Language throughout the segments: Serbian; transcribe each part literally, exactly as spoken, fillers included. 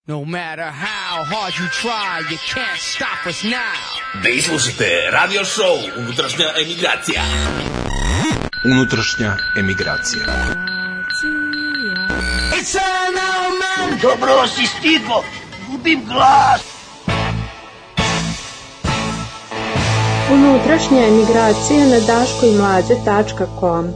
No matter how hard you try, you can't stop us now. Vi slušate radio show Unutrašnja emigracija. Unutrašnja emigracija. It's an old man. Dobro si stigo, gubim glas. Unutrašnja emigracija na daško i mlađe tačka com.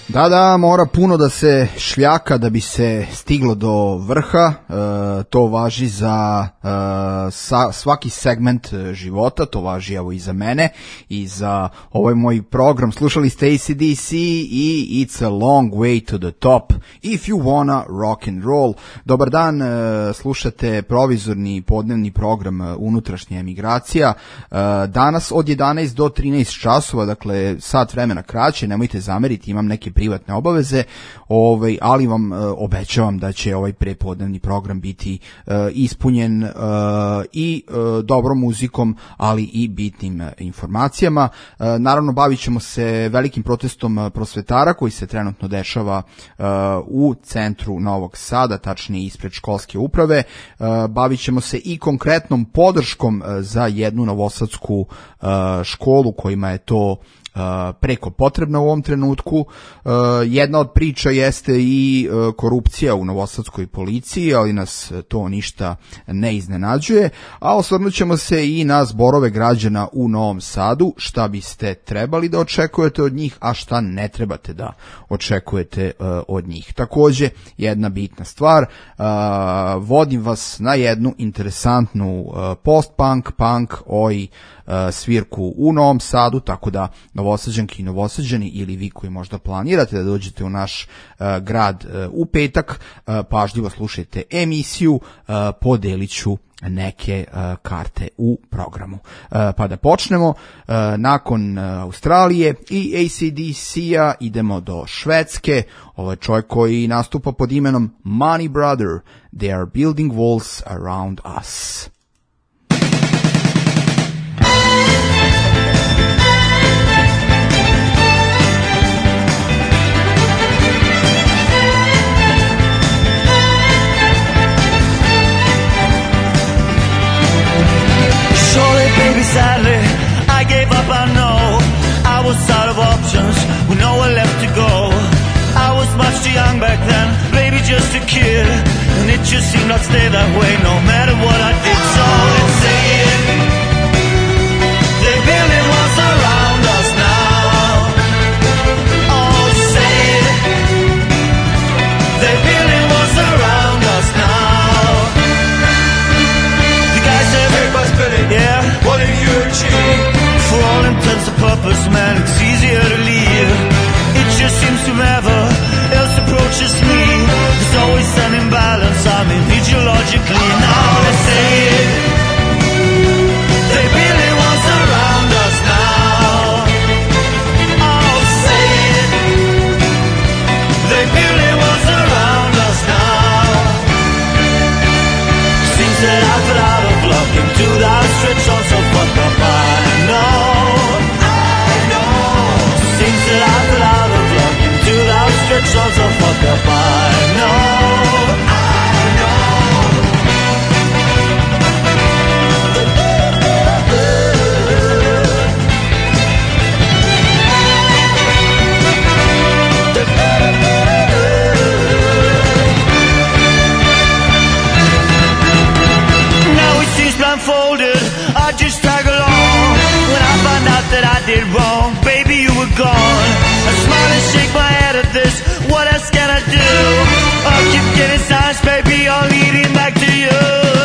Da, da, mora puno da se šljaka da bi se stiglo do vrha, e, to važi za e, sa, svaki segment života, to važi evo i za mene i za ovaj moj program. Slušali ste A C D C i It's a Long Way to the Top, If You Wanna Rock and Roll. Dobar dan, e, slušate provizorni podnevni program Unutrašnja emigracija. E, danas od jedanaest do trinaest časova, dakle sat vremena kraće, nemojte zameriti, imam neke privatne obaveze, ovaj, ali vam e, obećavam da će ovaj prepodnevni program biti e, ispunjen e, i e, dobrom muzikom, ali i bitnim e, informacijama. E, naravno, bavit ćemo se velikim protestom prosvetara koji se trenutno dešava e, u centru Novog Sada, tačnije ispred školske uprave. E, bavit ćemo se i konkretnom podrškom e, za jednu novosadsku e, školu kojima je to Uh, preko potrebna u ovom trenutku. Uh, jedna od priča jeste i uh, korupcija u novosadskoj policiji, ali nas to ništa ne iznenađuje, a osvrnut ćemo se i na zborove građana u Novom Sadu, šta biste trebali da očekujete od njih, a šta ne trebate da očekujete uh, od njih. Takođe, jedna bitna stvar, uh, vodim vas na jednu interesantnu uh, post-punk, punk, oj svirku u Novom Sadu, tako da Novosađanki i Novosađani ili vi koji možda planirate da dođete u naš uh, grad uh, u petak, uh, pažljivo slušajte emisiju, uh, podelit ću neke uh, karte u programu. Uh, pa da počnemo, uh, nakon uh, Australije i A C D C-a idemo do Švedske. Ovo je čovjek koji nastupa pod imenom Money Brother. They are building walls around us. Baby, sadly, I gave up, I know. I was out of options with nowhere left to go. I was much too young back then, baby, just a kid. And it just seemed I'd stay that way no matter what I did. So let's say it. They're building walls around us now. Oh, say it. They're building walls around us now. The guys said everybody's building, yeah. What have you achieved? For all intents and purposes, man, it's easier to leave. It just seems whoever else approaches me, there's always an imbalance, I mean, ideologically. Now let's say it. They building walls around us now. Oh, say it. They building walls around us now. Seems that I fell out of luck into that stretch on so fuck up. I know, I know. Seems that I fell out of luck into that stretch on so fuck up. I know, I know. Now it seems blindfolded, I just tag along. When I find out that I did wrong, baby, you were gone. I smile and shake my head at this, what else can I do? I keep getting signs, baby, all leading back to you.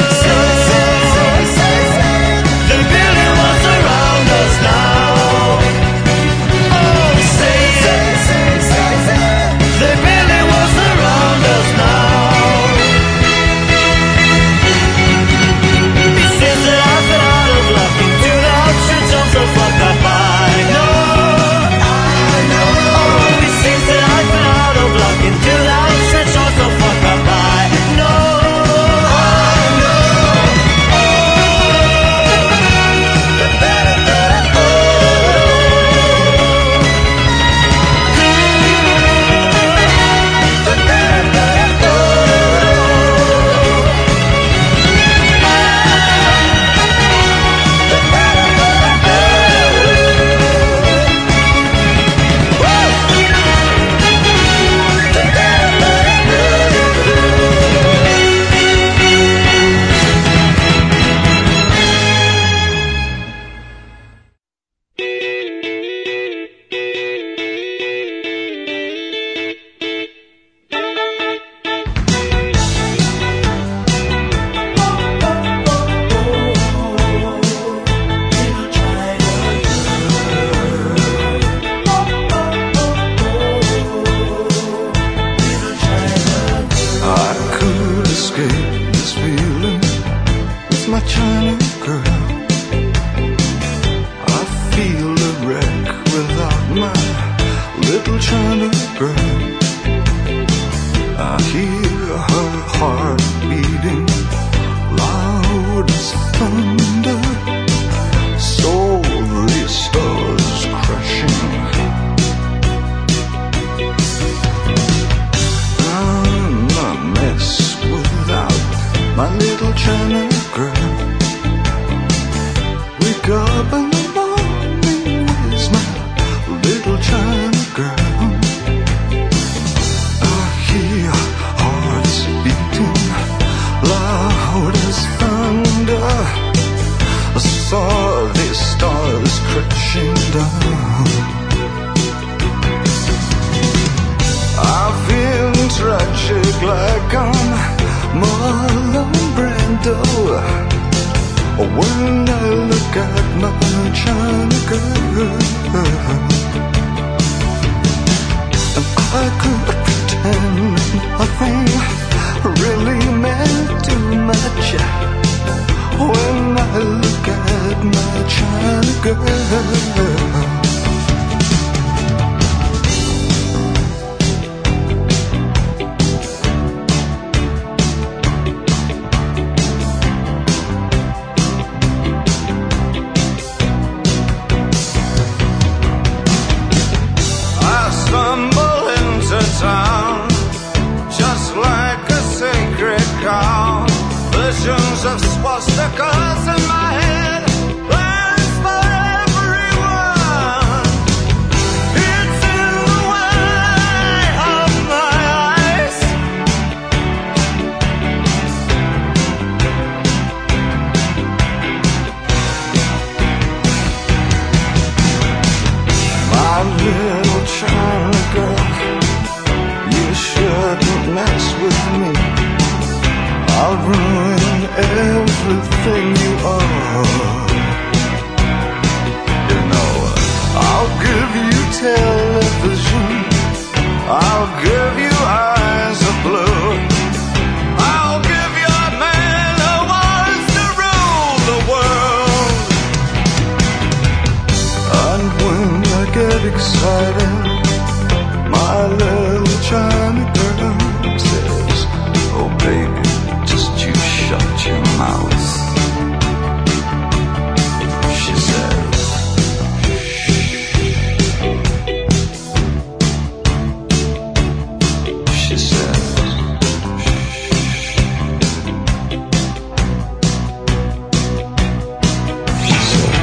The building walls around us now. Oh, say it. The building walls around us now. It seems that I've been out of luck into the outskirts of the fuck up. I know, I know. Oh, it seems up in the morning, where's my little China girl? I hear hearts beating loud as thunder. I saw these stars crashing down. I feel tragic like I'm Marlon Brando when I look at my China girl. And I could pretend nothing really meant too much when I look at my China girl. Town, just like a sacred cow. Visions of swastikas in my head, plans for everyone. It's in the way of my eyes. My little China girl, shouldn't mess with me. I'll ruin everything you are. You know, I'll give you television, I'll give you eyes of blue, I'll give you a man who wants to rule the world. And when I get excited, my little China girl says, oh baby, just you shut your mouth. She says, she says, she says,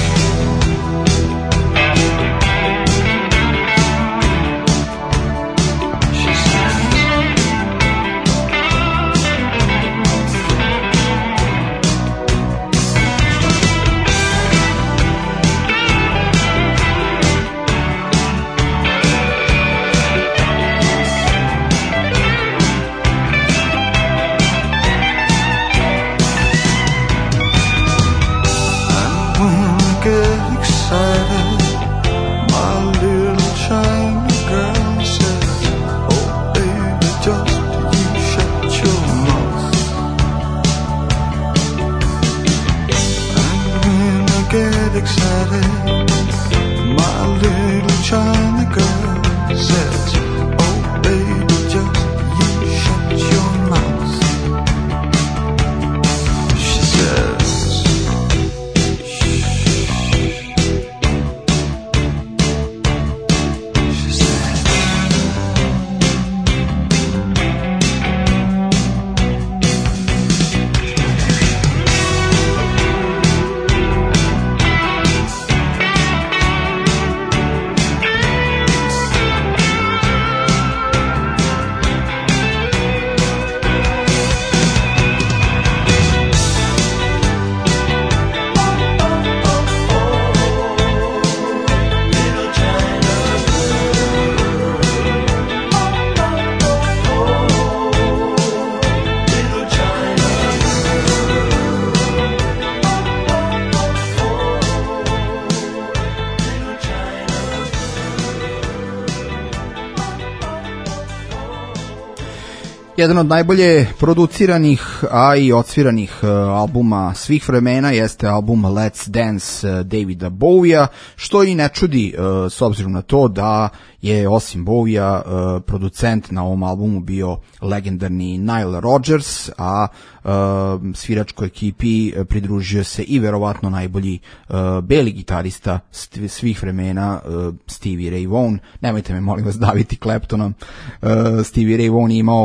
Jedan od najbolje produciranih, a i odsviranih uh, albuma svih vremena jeste album Let's Dance uh, Davida Bowie-a, što i ne čudi uh, s obzirom na to da je osim Bowie-a uh, producent na ovom albumu bio legendarni Nile Rodgers, a uh, sviračkoj ekipi uh, pridružio se i verovatno najbolji uh, beli gitarista st- svih vremena uh, Stevie Ray Vaughan. Nemojte me molim vas daviti Claptonom. uh, Stevie Ray Vaughan je imao uh,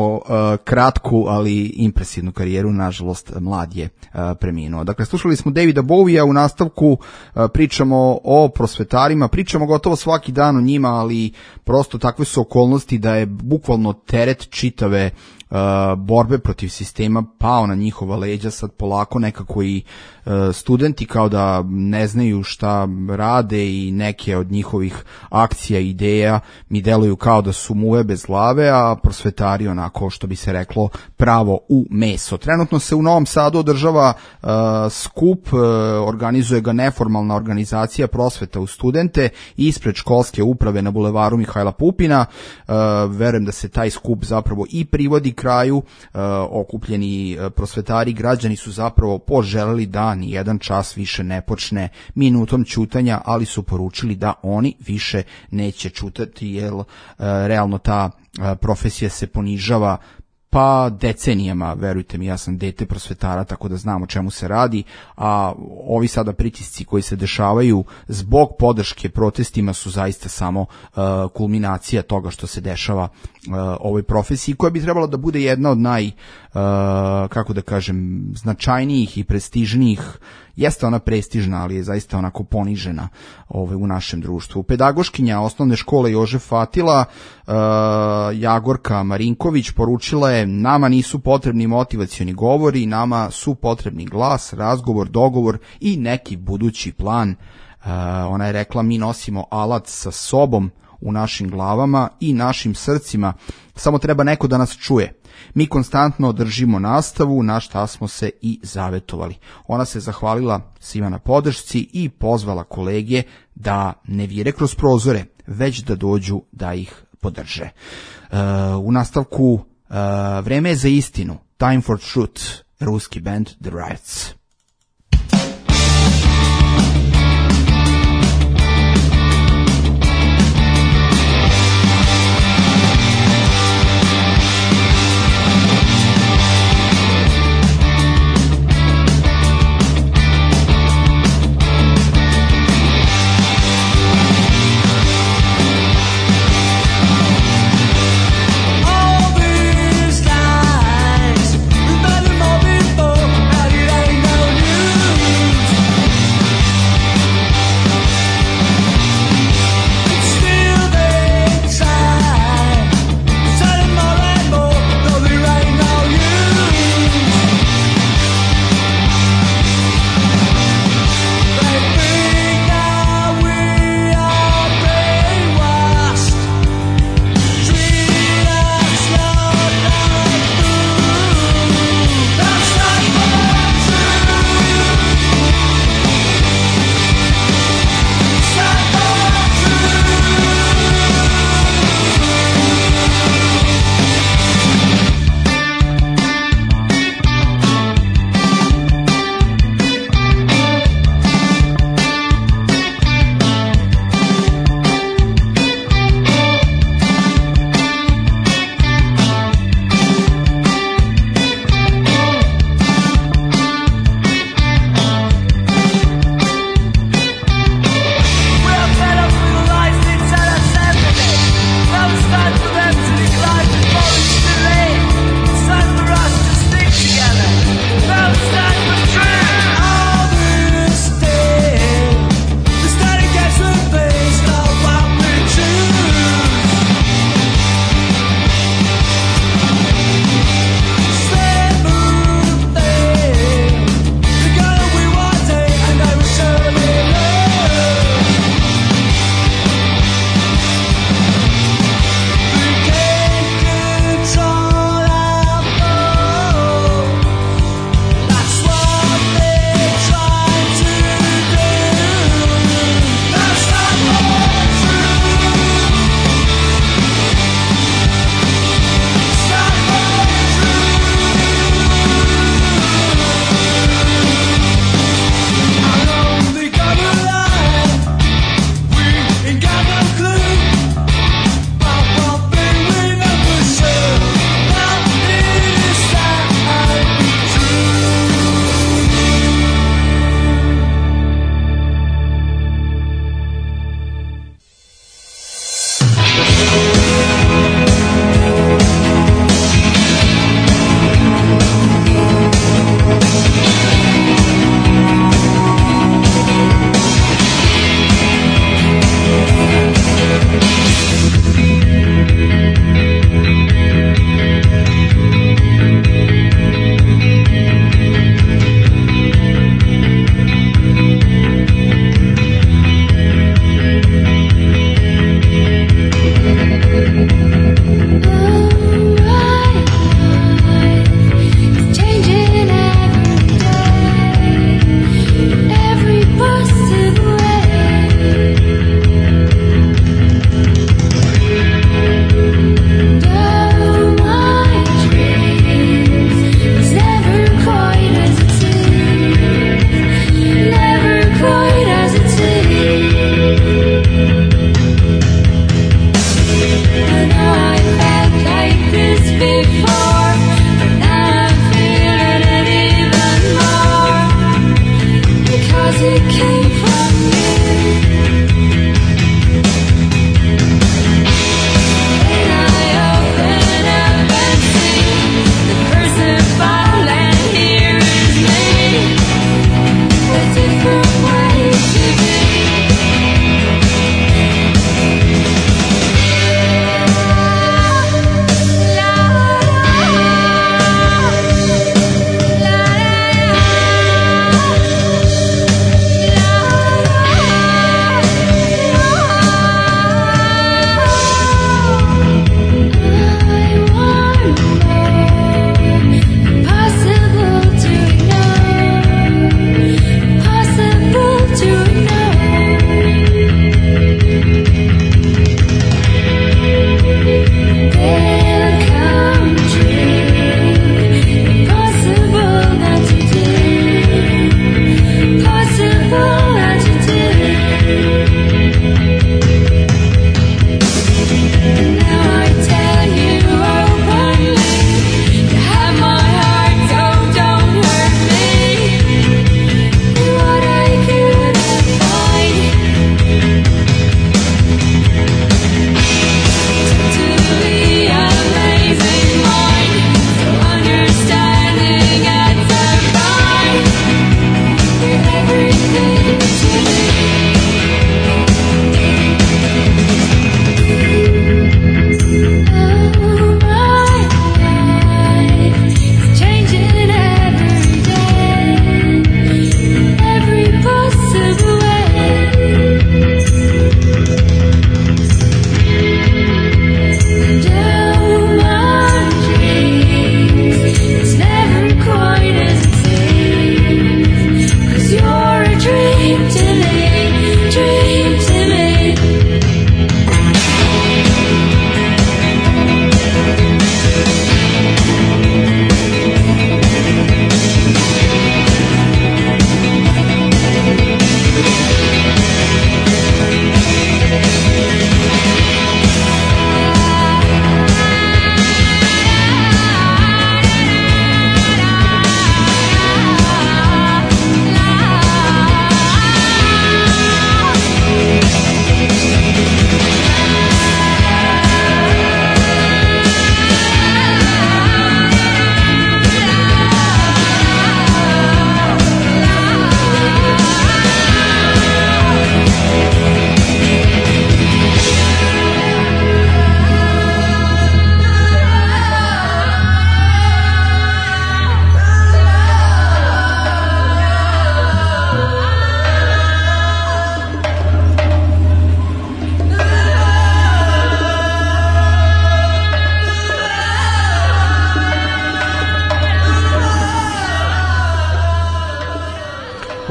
kratku, ali impresivnu karijeru, nažalost mlad je uh, preminuo. Dakle, slušali smo Davida Bowie-a, u nastavku uh, pričamo o prosvetarima, pričamo gotovo svaki dan o njima, ali prosto takve su okolnosti da je bukvalno teret čitave Uh, borbe protiv sistema pao na njihova leđa. Sad polako nekako i uh, studenti kao da ne znaju šta rade i neke od njihovih akcija i ideja mi deluju kao da su muve bez glave, a prosvetari onako, što bi se reklo, pravo u meso. Trenutno se u Novom Sadu održava uh, skup, uh, organizuje ga neformalna organizacija prosveta u studente ispred školske uprave na bulevaru Mihajla Pupina. Uh, verujem da se taj skup zapravo i privodi kraju. E, okupljeni prosvetari građani su zapravo poželeli da ni jedan čas više ne počne minutom ćutanja, ali su poručili da oni više neće ćutati, jer e, realno ta e, profesija se ponižava pa decenijama. Verujte mi, ja sam dete prosvetara, tako da znam o čemu se radi, a ovi sada pritisci koji se dešavaju zbog podrške protestima su zaista samo uh, kulminacija toga što se dešava uh, ovoj profesiji, koja bi trebala da bude jedna od naj, uh, kako da kažem, značajnijih i prestižnijih. Jeste ona prestižna, ali je zaista onako ponižena ovaj, u našem društvu. Pedagoškinja osnovne škole Jožef Fatila, uh, Jagorka Marinković, poručila je: nama nisu potrebni motivacioni govori, nama su potrebni glas, razgovor, dogovor i neki budući plan. Uh, ona je rekla: mi nosimo alat sa sobom u našim glavama i našim srcima, samo treba neko da nas čuje. Mi konstantno održimo nastavu, na šta smo se i zavetovali. Ona se zahvalila svima na podršci i pozvala kolege da ne vire kroz prozore, već da dođu da ih podrže. Uh, u nastavku uh, vreme je za istinu, Time for Truth, ruski band The Riots. All these lies, remember more before, how did I know?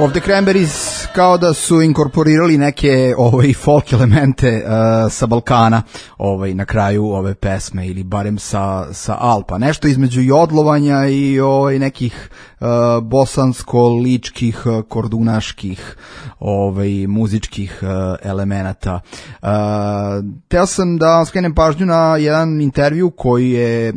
Of the Cranberries kao da su inkorporirali neke ovaj, folk elemente uh, sa Balkana ovaj, na kraju ove pesme ili barem sa, sa Alpa. Nešto između jodlovanja i ovaj, nekih uh, bosansko-ličkih, uh, kordunaških ovaj, muzičkih uh, elemenata. Uh, teo sam da vam skrenem pažnju na jedan intervju koji je uh,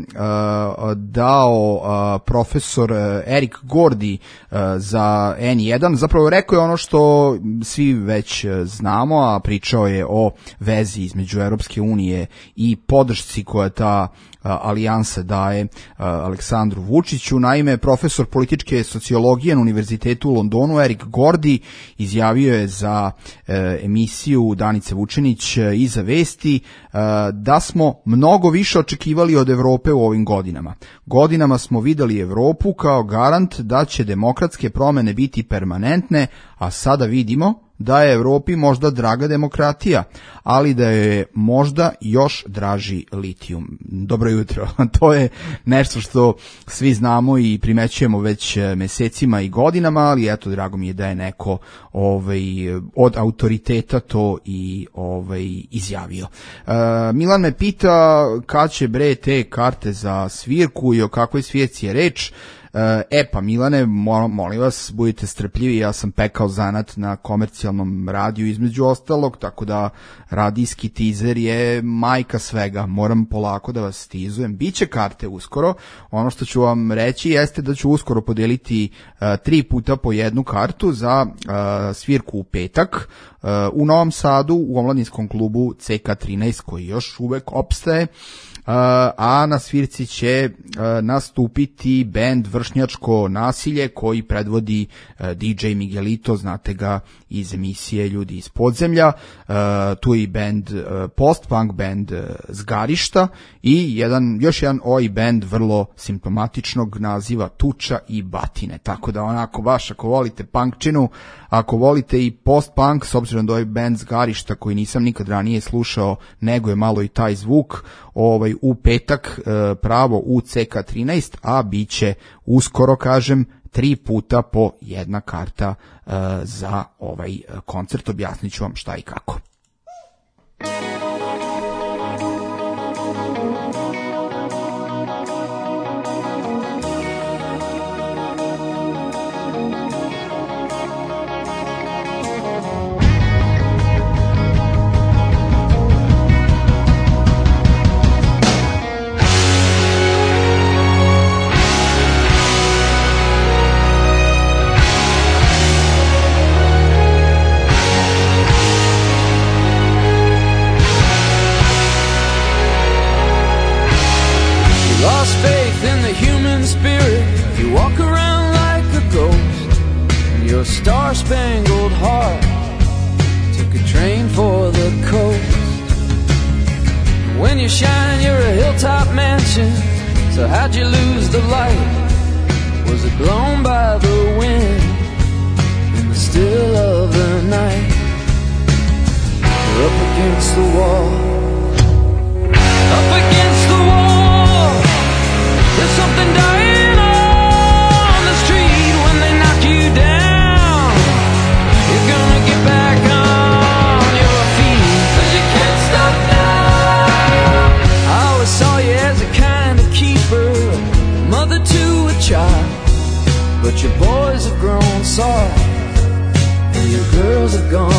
dao uh, profesor uh, Erik Gordi uh, za en jedan. Zapravo rekao je ono što svi već znamo, a pričao je o vezi između Europske unije i podršci koja ta alijansa daje Aleksandru Vučiću. Naime, profesor političke sociologije na Univerzitetu u Londonu Erik Gordi izjavio je za e, emisiju Danice Vučinić i za Vesti e, da smo mnogo više očekivali od Evrope u ovim godinama. Godinama smo videli Evropu kao garant da će demokratske promene biti permanentne, a sada vidimo da je Evropi možda draga demokratija, ali da je možda još draži litijum. Dobro jutro. To je nešto što svi znamo i primećujemo već mesecima i godinama, ali eto, drago mi je da je neko ovaj, od autoriteta to i ovaj, izjavio. Uh, Milan me pita kad će bre te karte za svirku i o kakvoj svirci je reč. E pa Milane, molim vas, budite strpljivi, ja sam pekao zanat na komercijalnom radiju između ostalog, tako da radijski tizer je majka svega, moram polako da vas stizujem. Biće karte uskoro, ono što ću vam reći jeste da ću uskoro podeliti uh, tri puta po jednu kartu za uh, svirku u petak uh, u Novom Sadu u omladinskom klubu C K trinaest koji još uvek opstaje. Uh, a na svirci će uh, nastupiti bend Vršnjačko nasilje koji predvodi uh, D J Miguelito, znate ga iz emisije Ljudi iz podzemlja. Uh, tu je i bend uh, post-punk band uh, Zgarišta i jedan, još jedan oj bend vrlo simptomatičnog naziva Tuča i batine. Tako da onako baš ako volite punkčinu, ako volite i post-punk, s obzirom da ovaj band Zgarišta koji nisam nikad ranije slušao, nego je malo i taj zvuk, ovaj u petak e, pravo u C K trinaest, a bit će uskoro, kažem, tri puta po jedna karta e, za ovaj koncert. Objasnit ću vam šta i kako. Star-spangled heart took a train for the coast. When you shine, you're a hilltop mansion. So how'd you lose the light? Was it blown by the wind in the still of the night? You're up against the wall, up against the wall. There's something dying on the street when they knock you down. Back on your feet, 'cause you can't stop now. I always saw you as a kind of keeper, mother to a child. But your boys have grown soft, and your girls have gone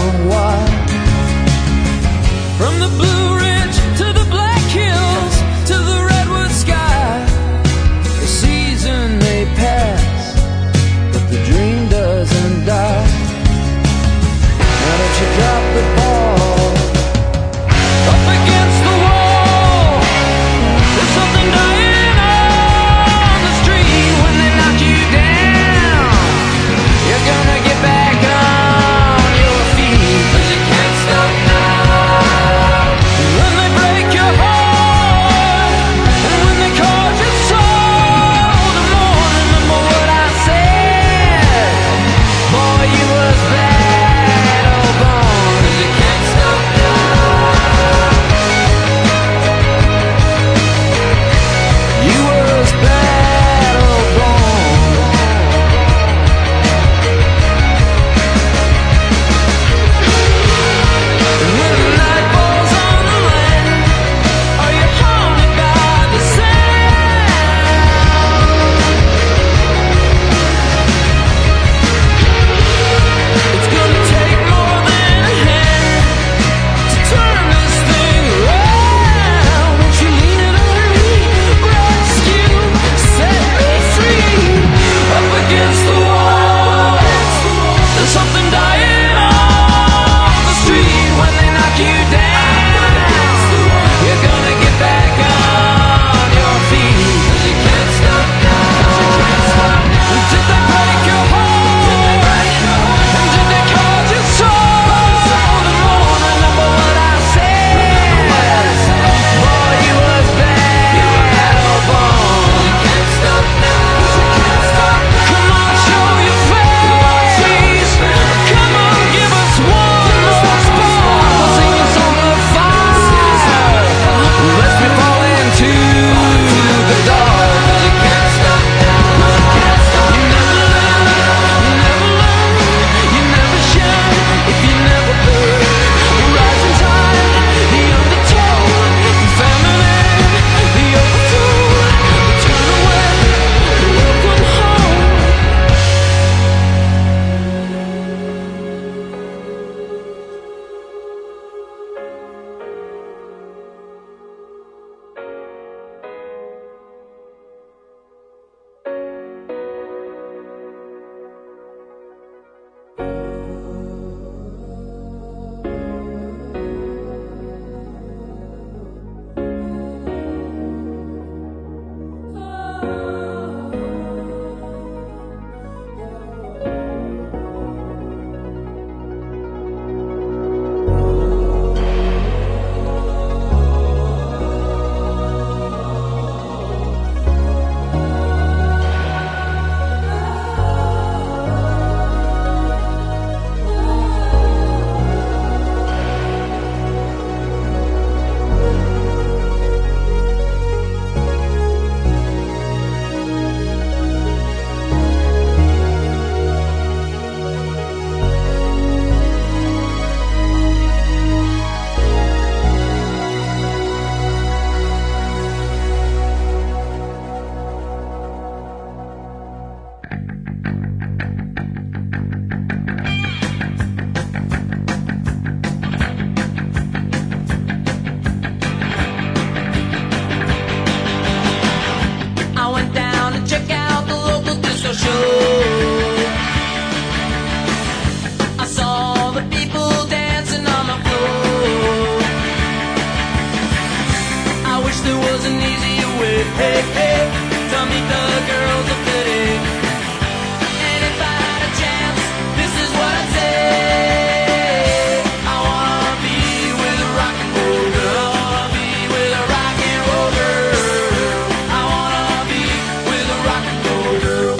hey, hey, to meet the girls of today. And if I had a chance, this is what I'd say. I wanna be with a rock and roll girl. I wanna be with a rock and roll girl. I wanna be with a rock and roll girl.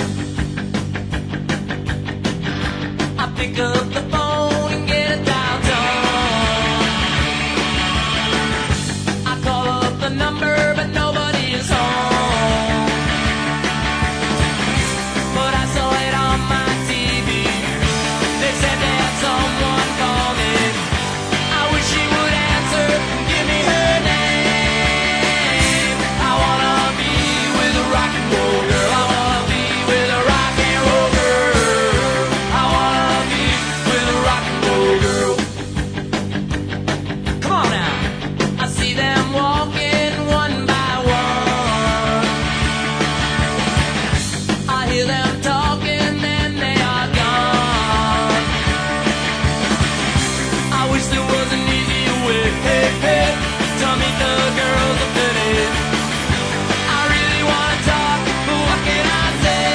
I pick up the phone and get a dial tone. I call up the number, but nobody is home. But I saw it on my T V. They said they had someone call me. I wish she would answer and give me her name. I wanna be with a rock and roll girl. I wanna be with a rock and roll girl. I wanna be with a rock and roll girl. Come on now. I see them walking one by one. I hear them talking, then they are gone. I wish there was an easier way, hey, hey, to meet the girls of today. I really wanna talk, but what can I say?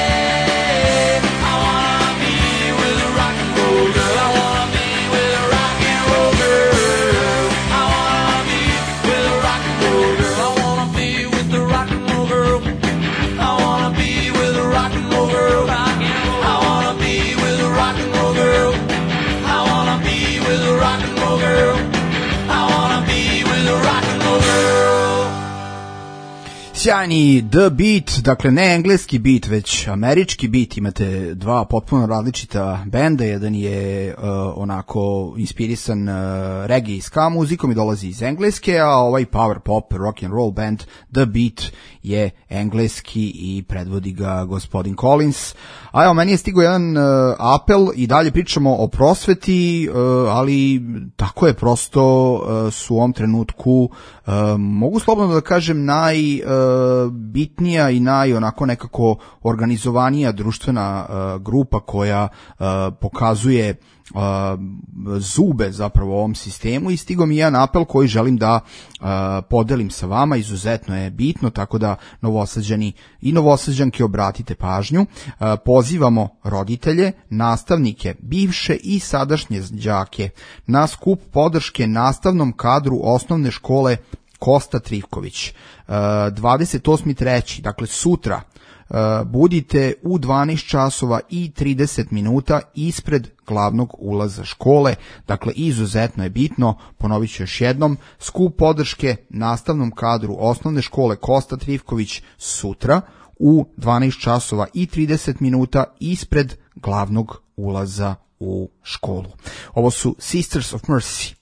I wanna be with a rock and roll girl. I wanna be with a rock and roll girl. I wanna be with a rock and roll girl. I wanna be with the rock and roll girl. I wanna be with a rock and roll girl. Rock and roll. I wanna be with a rock and roll girl. I wanna be with a rock and roll girl. I wanna be with a rock and roll girl. Sjajni The Beat, dakle ne engleski beat, već američki beat. Imate dva potpuno različita benda, jedan je uh, onako inspirisan uh, reggae i ska muzikom i dolazi iz Engleske, a ovaj power pop rock and roll band The Beat je engleski i predvodi ga gospodin Collins. A evo, meni je stigao jedan uh, apel i dalje pričamo o prosveti, uh, ali tako je, prosto uh, su u ovom trenutku, uh, mogu slobodno da kažem, najbitnija uh, i naj onako nekako organizovanija društvena uh, grupa koja uh, pokazuje Uh, zube zapravo ovom sistemu i stigao mi jedan apel koji želim da uh, podelim sa vama, izuzetno je bitno, tako da Novosađani i Novosađanke obratite pažnju. Uh, pozivamo roditelje, nastavnike, bivše i sadašnje đake na skup podrške nastavnom kadru osnovne škole Kosta Trivković. Uh, dvadeset osmi treći dakle sutra, Uh, budite u dvanaest časova i trideset minuta ispred glavnog ulaza škole. Dakle, izuzetno je bitno, ponovit ću još jednom, skup podrške nastavnom kadru osnovne škole Kosta Trivković sutra u dvanaest časova i trideset minuta ispred glavnog ulaza u školu. Ovo su Sisters of Mercy.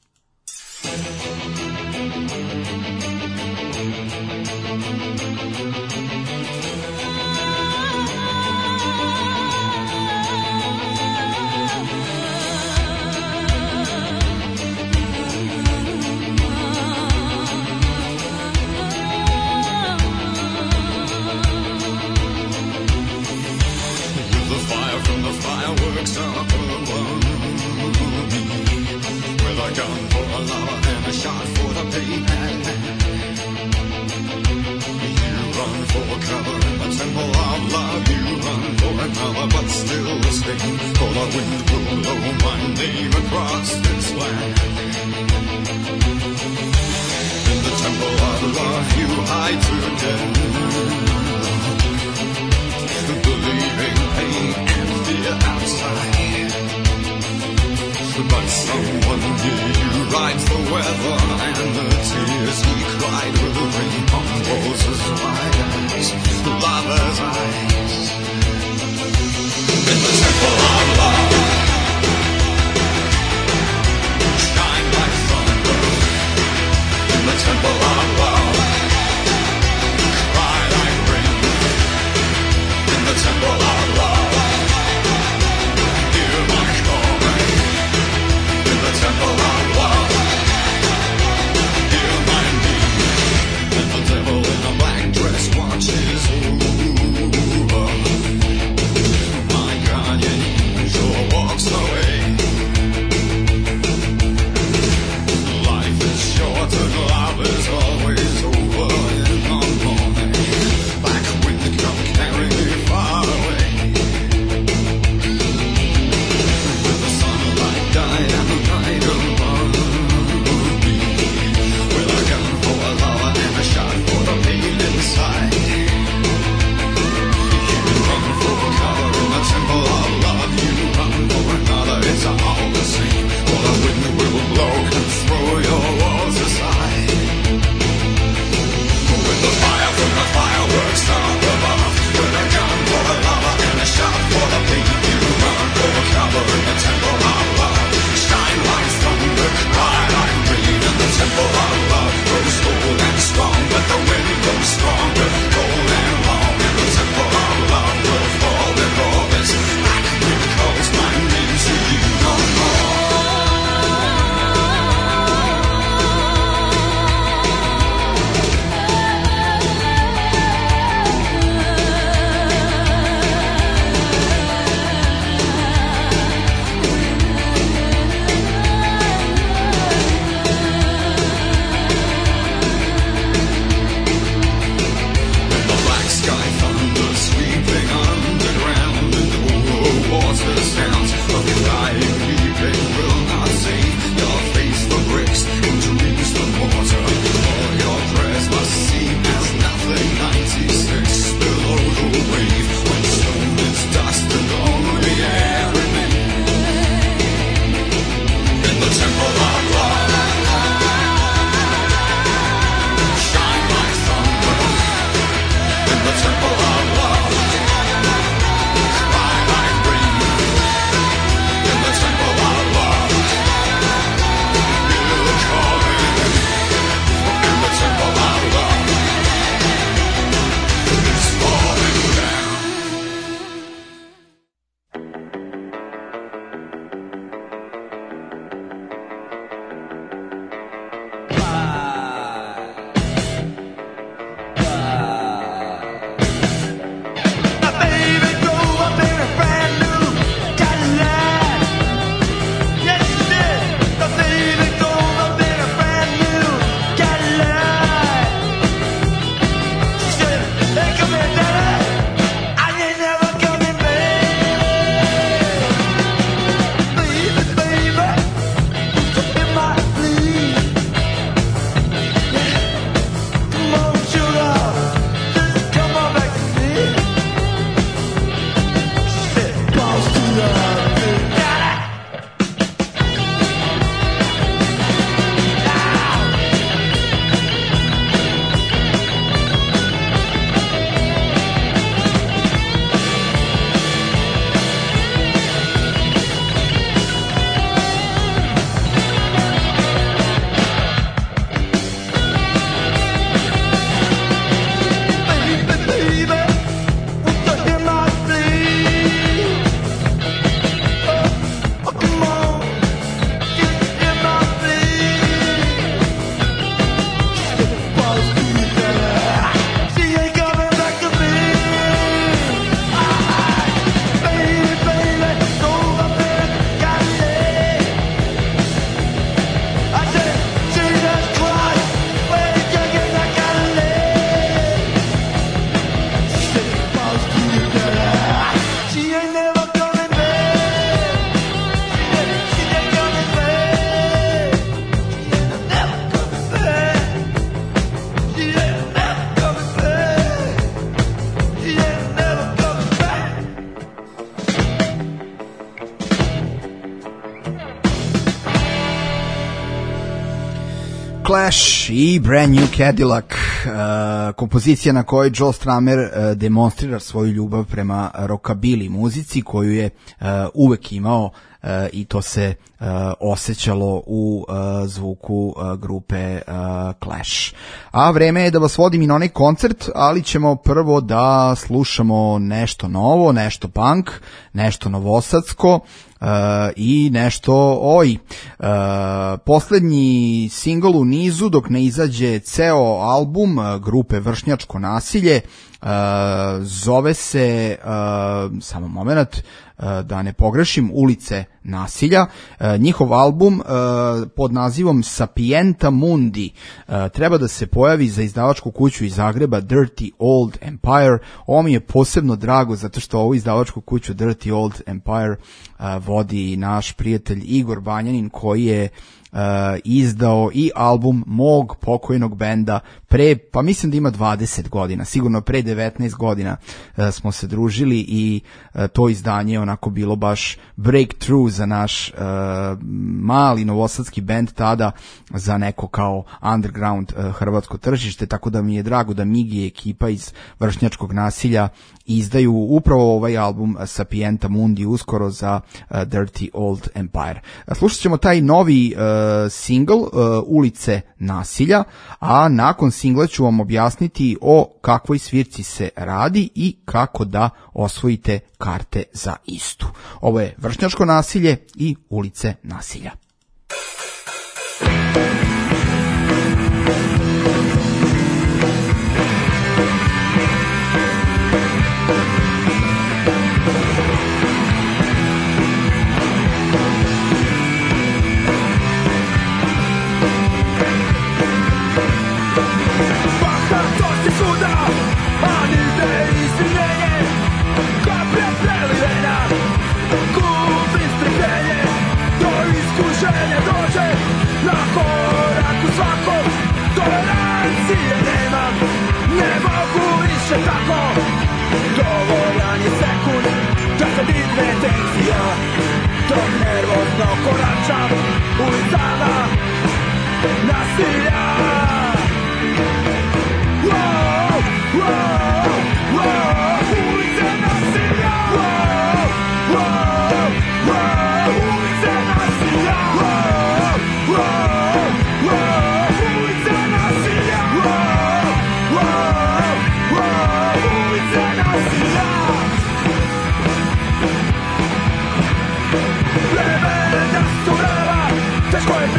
But still the stain, for the wind will blow my name across this land. In the temple of love you hide today, believing pain and fear outside. But someone near you rides the weather, and the tears he cried will ring on Moses' eyes, lover's eyes. In the temple of love, shine like thunder. In the temple of love, cry like rain. In the temple of love, hear my calling. In the temple of love, hear my need. In the devil in a black dress Clash i Brand New Cadillac, uh, kompozicija na kojoj Joe Strummer uh, demonstrira svoju ljubav prema rockabilly muzici koju je uh, uvek imao uh, i to se uh, osjećalo u uh, zvuku uh, grupe uh, Clash. A vreme je da vas vodim i na onaj koncert, ali ćemo prvo da slušamo nešto novo, nešto punk, nešto novosadsko, Uh, i nešto oj uh, poslednji singl u nizu dok ne izađe ceo album uh, grupe Vršnjačko nasilje. Uh, zove se uh, samo moment uh, da ne pogrešim, Ulice nasilja. Uh, njihov album uh, pod nazivom Sapienta Mundi uh, treba da se pojavi za izdavačku kuću iz Zagreba Dirty Old Empire. Ovo mi je posebno drago zato što ovu izdavačku kuću Dirty Old Empire uh, vodi naš prijatelj Igor Banjanin koji je Uh, izdao i album mog pokojnog benda pre, pa mislim da ima dvadeset godina, sigurno pre devetnaest godina uh, smo se družili i uh, to izdanje je onako bilo baš breakthrough za naš uh, mali novosadski bend tada, za neko kao underground uh, hrvatsko tržište, tako da mi je drago da Migi i ekipa iz Vršnjačkog nasilja izdaju upravo ovaj album Sapienta Mundi uskoro za uh, Dirty Old Empire. Uh, slušat ćemo taj novi uh, single uh, Ulice nasilja, a nakon singla ću vam objasniti o kakvoj svirci se radi i kako da osvojite karte za istu. Ovo je Vršnjačko nasilje i Ulice nasilja. Koračam ulicama nasilja. Wow, wow, wow, ulice nasilja. Wow, wow, wow, ulice nasilja. Wow, wow, wow, ulice nasilja. Wow, wow, wow, ulice nasilja. Teško je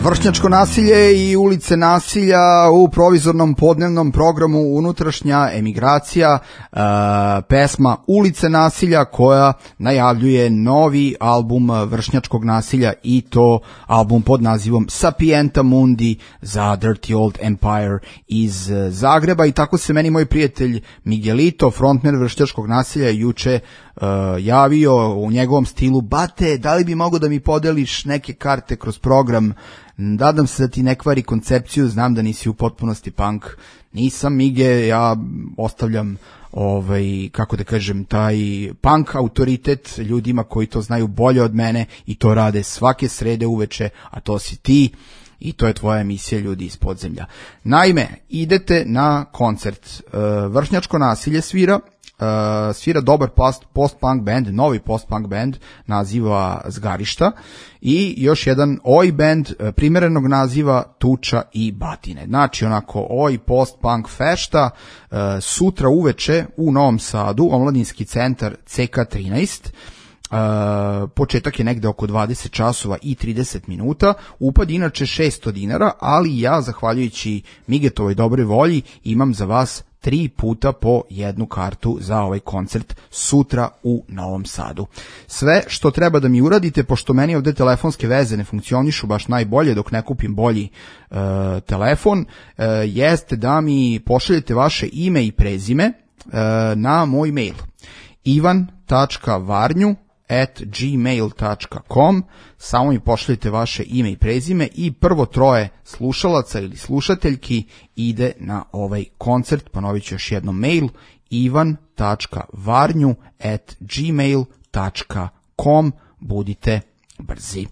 Vršnjačko nasilje i ulice nasilja u provizornom podnevnom programu Unutrašnja emigracija, uh, pesma Ulice nasilja koja najavljuje novi album vršnjačkog nasilja i to album pod nazivom Sapienta Mundi za Dirty Old Empire iz Zagreba. I tako se meni moj prijatelj Miguelito, frontman vršnjačkog nasilja, juče uh, javio u njegovom stilu: Bate, da li bi mogo da mi podeliš neke karte kroz program? Nadam se da ti ne kvari koncepciju, znam da nisi u potpunosti punk. Nisam, Mige, ja ostavljam ovaj, kako da kažem, taj punk autoritet ljudima koji to znaju bolje od mene i to rade svake srede uveče, a to si ti i to je tvoja emisija Ljudi iz podzemlja. Naime, idete na koncert, vršnjačko nasilje svira, Uh, svira dobar post, post-punk band, novi post-punk band naziva Zgarišta i još jedan oj band uh, primerenog naziva Tuča i batine. Znači onako oj post-punk fešta uh, sutra uveče u Novom Sadu, omladinski centar C K trinaest. Uh, početak je negde oko dvadeset časova i trideset minuta, upad inače šesto dinara, ali ja zahvaljujući Migetovoj dobroj volji imam za vas tri puta po jednu kartu za ovaj koncert sutra u Novom Sadu. Sve što treba da mi uradite, pošto meni ovde telefonske veze ne funkcionišu baš najbolje dok ne kupim bolji uh, telefon, uh, jeste da mi pošaljete vaše ime i prezime uh, na moj mail ivan tačka varnju at gmail tačka com. Samo mi pošaljite vaše ime i prezime i prvo troje slušalaca ili slušateljki ide na ovaj koncert. Ponovit ću još jednom mail ivan tačka varnju at gmail tačka com. Budite brzi.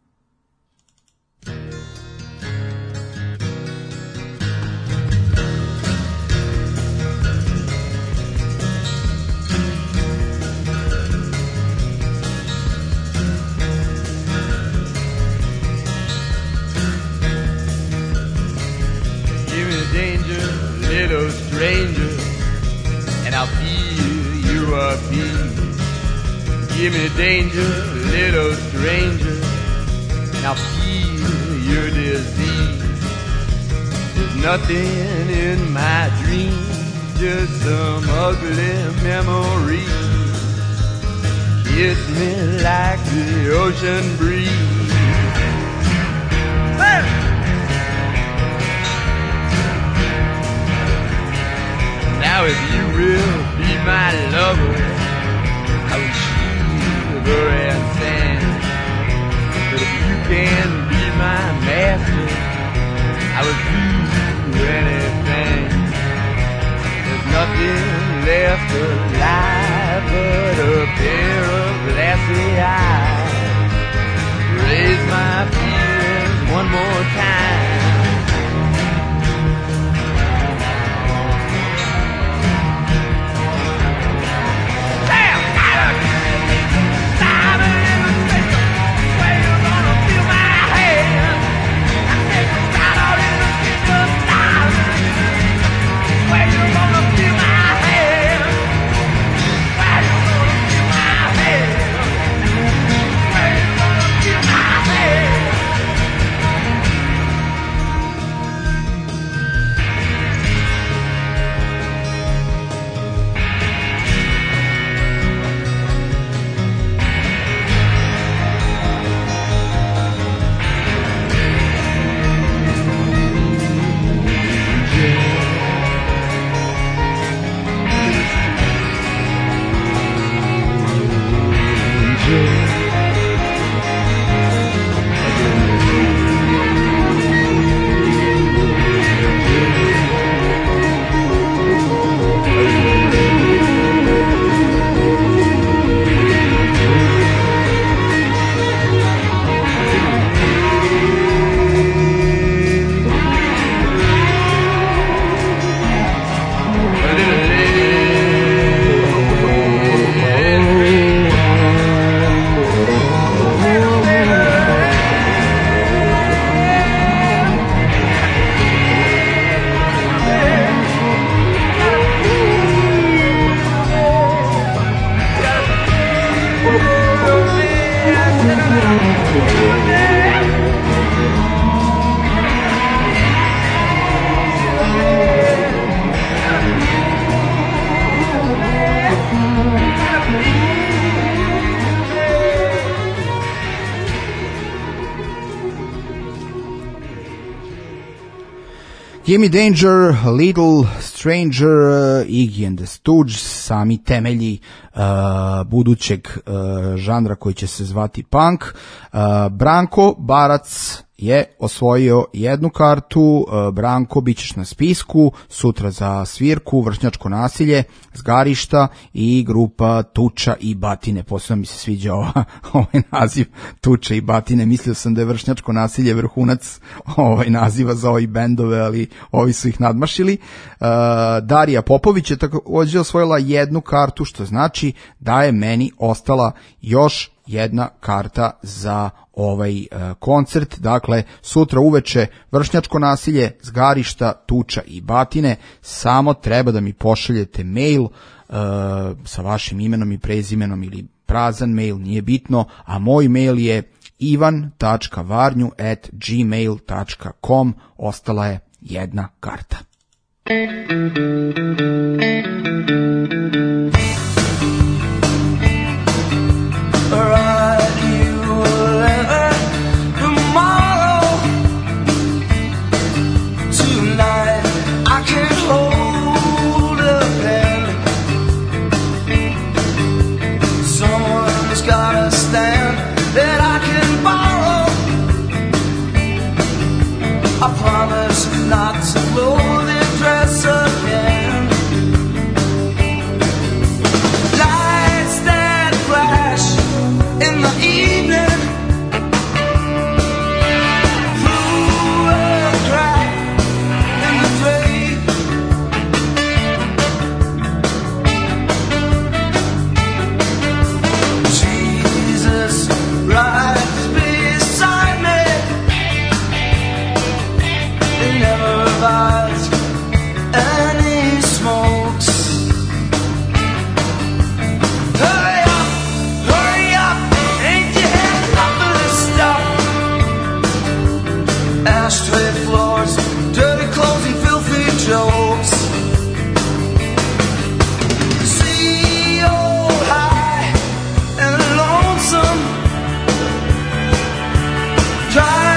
Danger, little stranger, and I'll feel you a peace. Give me danger, little stranger, and I'll feel your disease. There's nothing in my dreams, just some ugly memories. Kiss me like the ocean breeze. Hey! Now if you will be my lover, I will shiver and stand. But if you can be my master, I will do anything. There's nothing left alive but a pair of glassy eyes. Raise my feelings one more time. Gimme Danger, Little Stranger, Iggy and the Stooges, sami temelji uh, budućeg uh, žanra koji će se zvati punk. Uh, Branko Barac je osvojio jednu kartu. uh, Branko, bit ćeš na spisku sutra za svirku Vršnjačko nasilje, Zgarišta i grupa Tuča i Batine. Posebno mi se sviđa ova, ovaj naziv Tuča i Batine. Mislio sam da je Vršnjačko nasilje vrhunac ovaj naziva za ovi bendove, ali ovi su ih nadmašili. uh, Darija Popović je također osvojila jednu kartu, što znači da je meni ostala još jedna karta za ovaj uh, koncert. Dakle, sutra uveče Vršnjačko nasilje, Zgarišta, Tuča i Batine. Samo treba da mi pošaljete mail uh, sa vašim imenom i prezimenom ili prazan mail, nije bitno, a moj mail je ivan tačka varnju at gmail tačka com. Ostala je jedna karta. Not to blow the dress again. Lights that flash in the evening through a crack in the drape. Jesus rides beside me. Never buys any smokes. Hurry up, hurry up, ain't you had enough of this stuff? Ashtray floors, dirty clothes and filthy jokes. See old high and lonesome. Try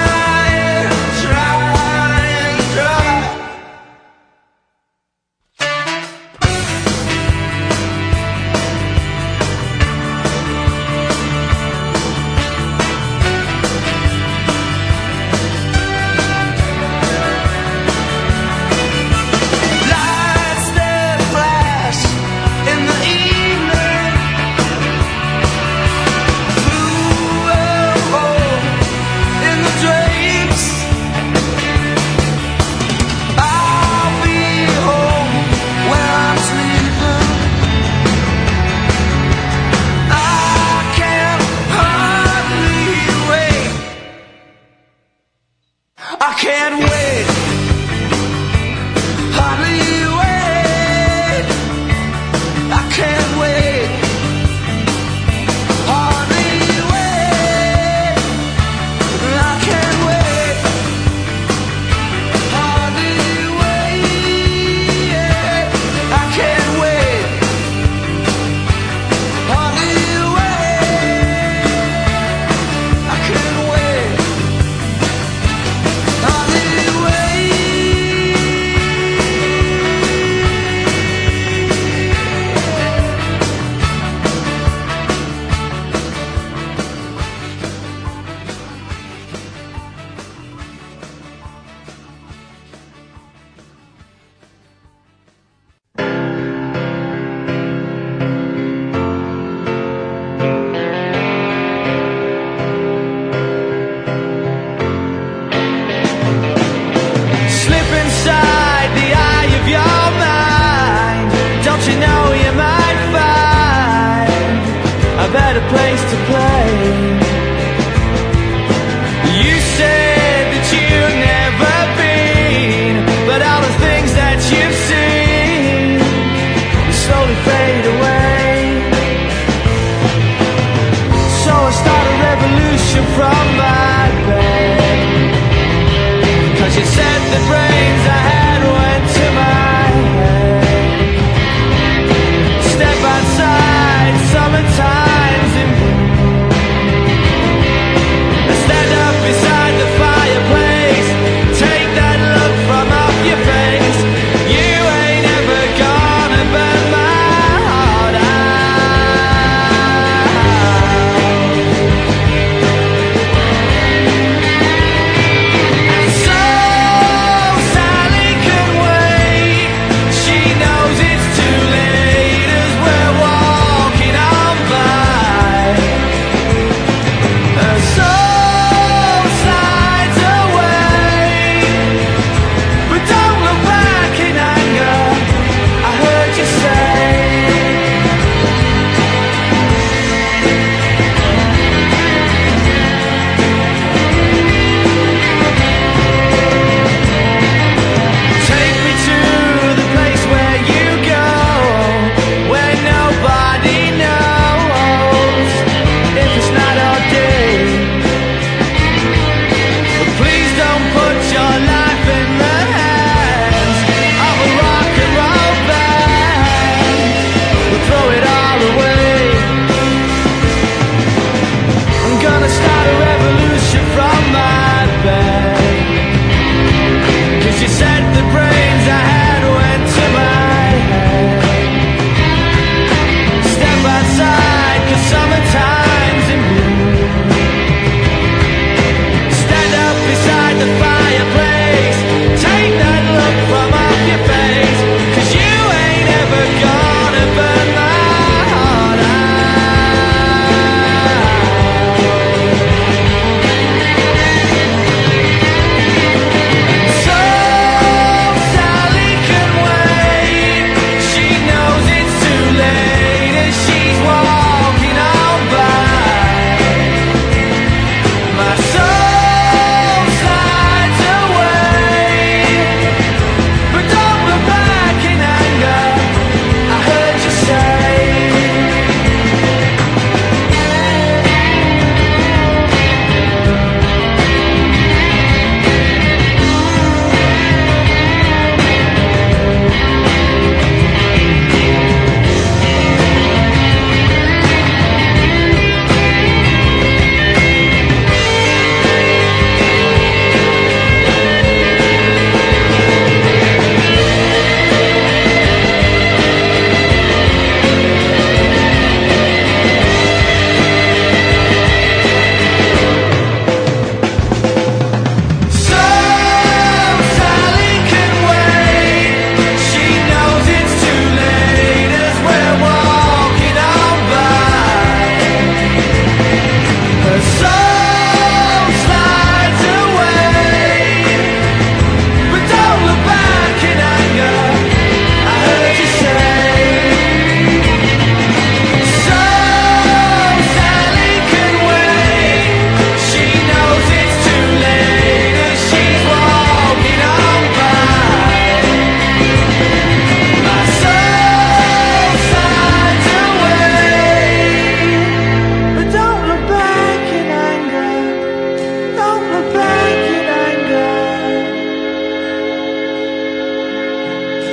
place to play. You said that you've never been, but all the things that you've seen slowly fade away. So I start a revolution from my bed, 'cause you said the brains I had went to my head. Step outside, summertime's in bloom.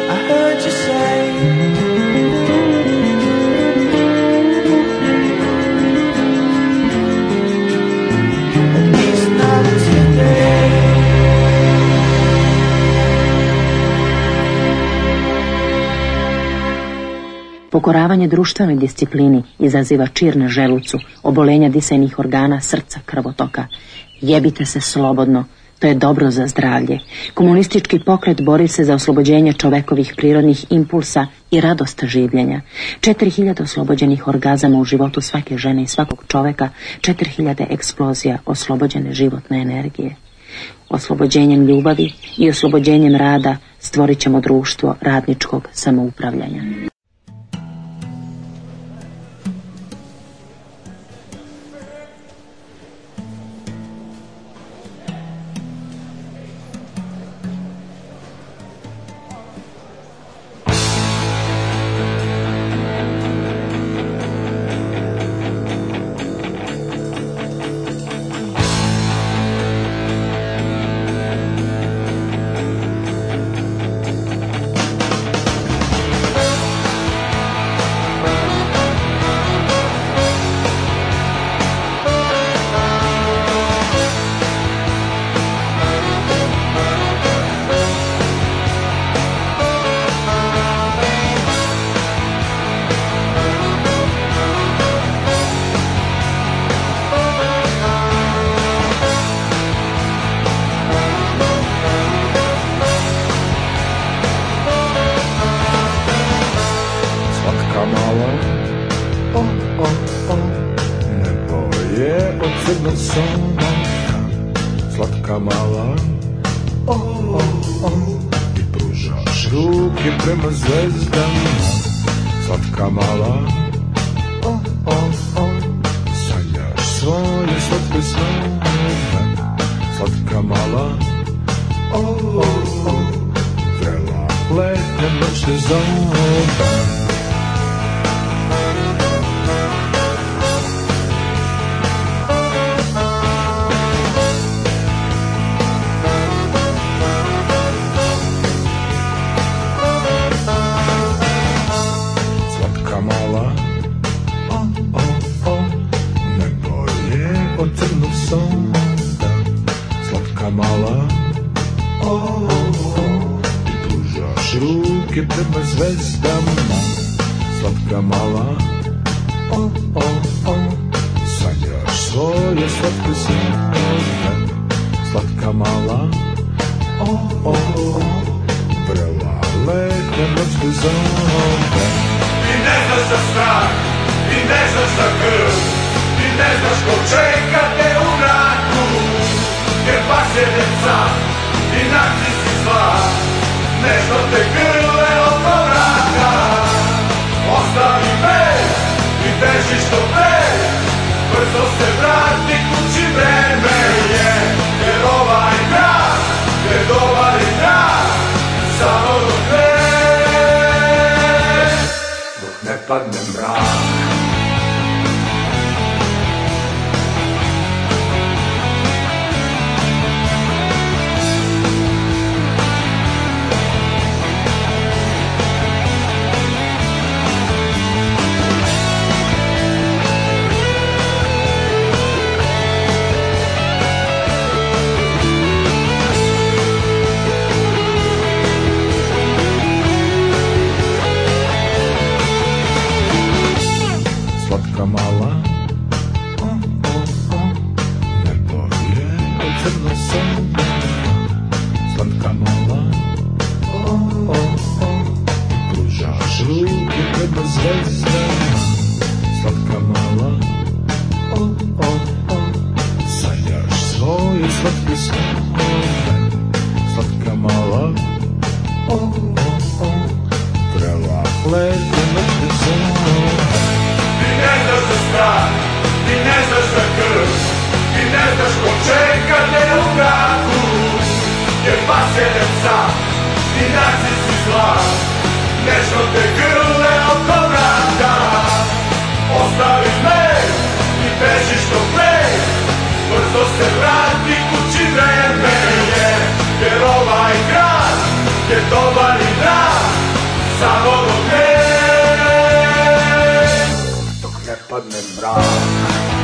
I heard you say at least not today. Pokoravanje društvenoj disciplini izaziva čir na želucu, obolenja disajnih organa, srca, krvotoka. Jebite se slobodno, to je dobro za zdravlje. Komunistički pokret bori se za oslobođenje čovekovih prirodnih impulsa i radost življenja. Četiri hiljade oslobođenih orgazama u životu svake žene i svakog čoveka, četiri hiljade eksplozija oslobođene životne energije. Oslobođenjem ljubavi i oslobođenjem rada stvorit ćemo društvo radničkog samoupravljanja. Jer ovaj grad je dobar i drag. samo dok ne, dok ne padne mrak.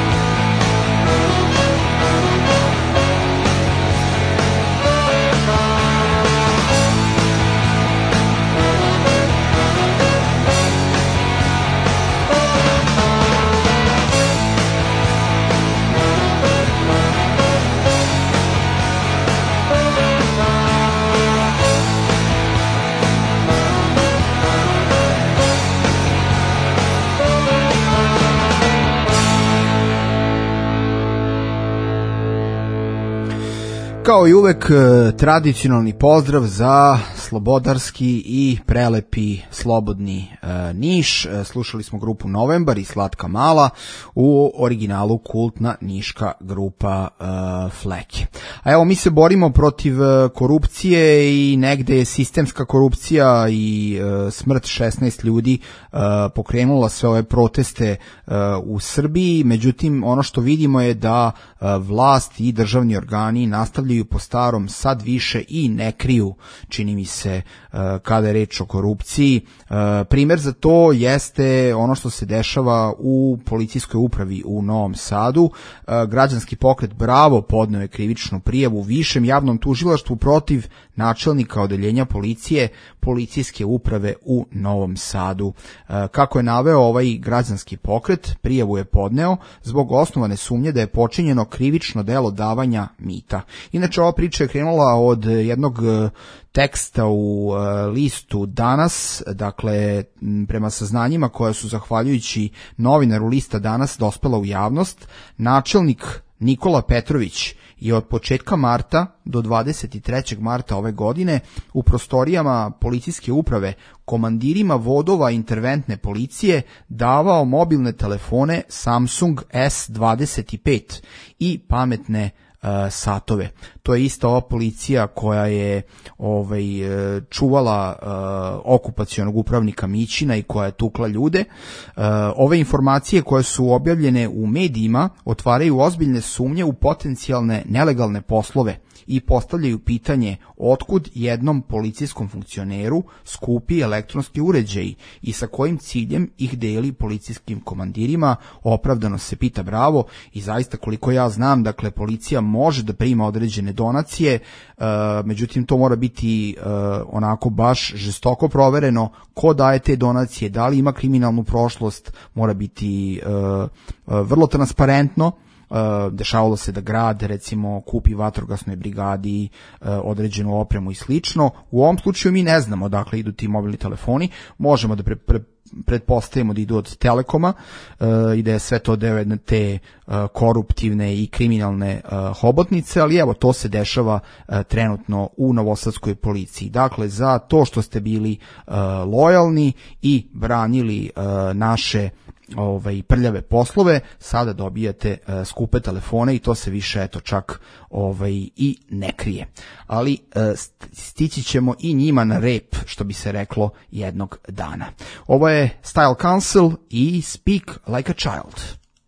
Kao i uvek, tradicionalni pozdrav za slobodarski i prelepi slobodni e, Niš. E, slušali smo grupu Novembar i Slatka Mala, u originalu kultna niška grupa e, Fleke. A evo, mi se borimo protiv korupcije i negde je sistemska korupcija i e, smrt šesnaest ljudi e, pokrenula sve ove proteste e, u Srbiji. Međutim, ono što vidimo je da e, vlast i državni organi nastavljaju po starom, sad više i ne kriju, čini mi se, kada je reč o korupciji. Primer za to jeste ono što se dešava u policijskoj upravi u Novom Sadu. Građanski pokret Bravo podneo je krivičnu prijavu višem javnom tužilaštvu protiv načelnika odeljenja policije policijske uprave u Novom Sadu. Kako je naveo ovaj građanski pokret, prijavu je podneo zbog osnovane sumnje da je počinjeno krivično delo davanja mita. Inače, ova priča je krenula od jednog teksta u listu Danas, dakle, prema saznanjima koja su zahvaljujući novinaru lista Danas dospela u javnost. Načelnik Nikola Petrović je od početka marta do dvadeset trećeg marta ove godine u prostorijama policijske uprave komandirima vodova interventne policije davao mobilne telefone Samsung S dvadeset pet i pametne uh, satove. To je ista ova policija koja je ovaj, čuvala uh, okupacionog upravnika Mićina i koja je tukla ljude. Uh, ove informacije koje su objavljene u medijima otvaraju ozbiljne sumnje u potencijalne nelegalne poslove i postavljaju pitanje otkud jednom policijskom funkcioneru skupi elektronski uređaji i sa kojim ciljem ih deli policijskim komandirima. Opravdano se pita Bravo i zaista, koliko ja znam, dakle, policija može da prima određene donacije, uh, međutim to mora biti uh, onako baš žestoko provereno ko daje te donacije, da li ima kriminalnu prošlost, mora biti uh, uh, vrlo transparentno. Uh, dešavalo se da grad recimo kupi vatrogasnoj brigadi uh, određenu opremu i slično. U ovom slučaju mi ne znamo dakle idu ti mobilni telefoni, možemo da pre, pre, pretpostavimo da idu od Telekoma uh, i da je sve to deo jedne te uh, koruptivne i kriminalne uh, hobotnice, ali evo to se dešava uh, trenutno u novosadskoj policiji. Dakle, za to što ste bili uh, lojalni i branili uh, naše ovaj prljave poslove, sada dobijate uh, skupe telefone i to se više eto čak ovaj i ne krije. Ali uh, stići ćemo i njima na rep, što bi se reklo, jednog dana. Ovo je Style Council i Speak Like a Child.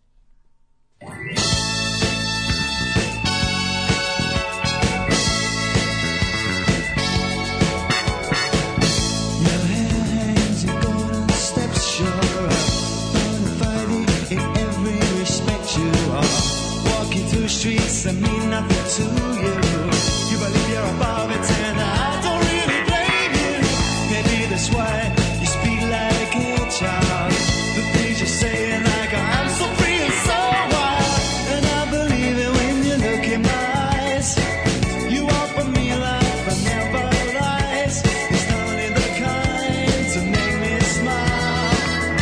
Streets that mean nothing to you. You believe you're above it, and I don't really blame you. Maybe that's why you speak like a child. The things you say, and I go, I'm so free and so wild. And I believe it when you look in my eyes. You offer me life, but never lies. It's only the kind to make me smile.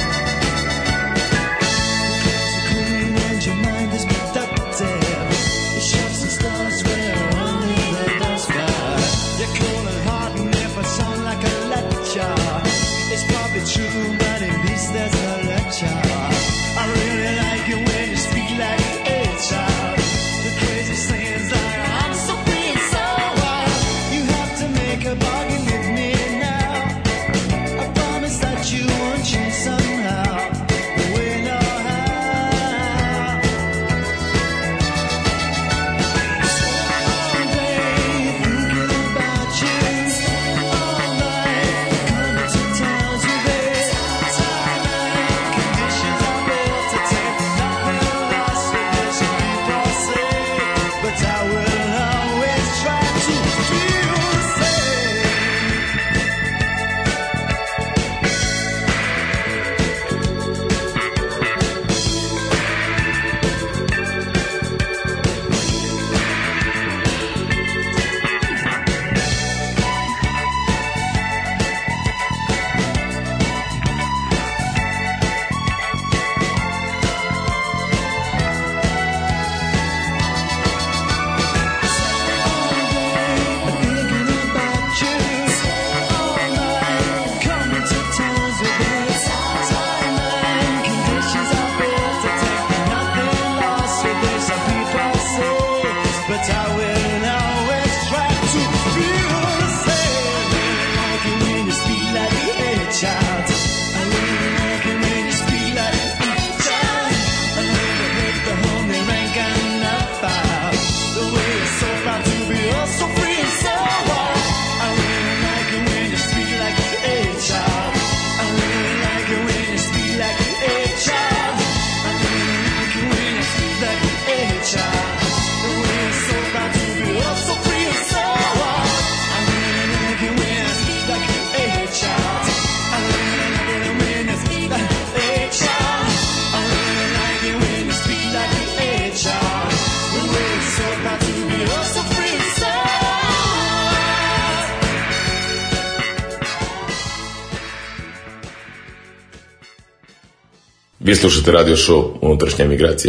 It's clean and your mind is productive. Shots and stars where only the dust fly. You're cool and hot, and if I sound like a lecture, Vi slušate radio show Unutrašnja emigracija.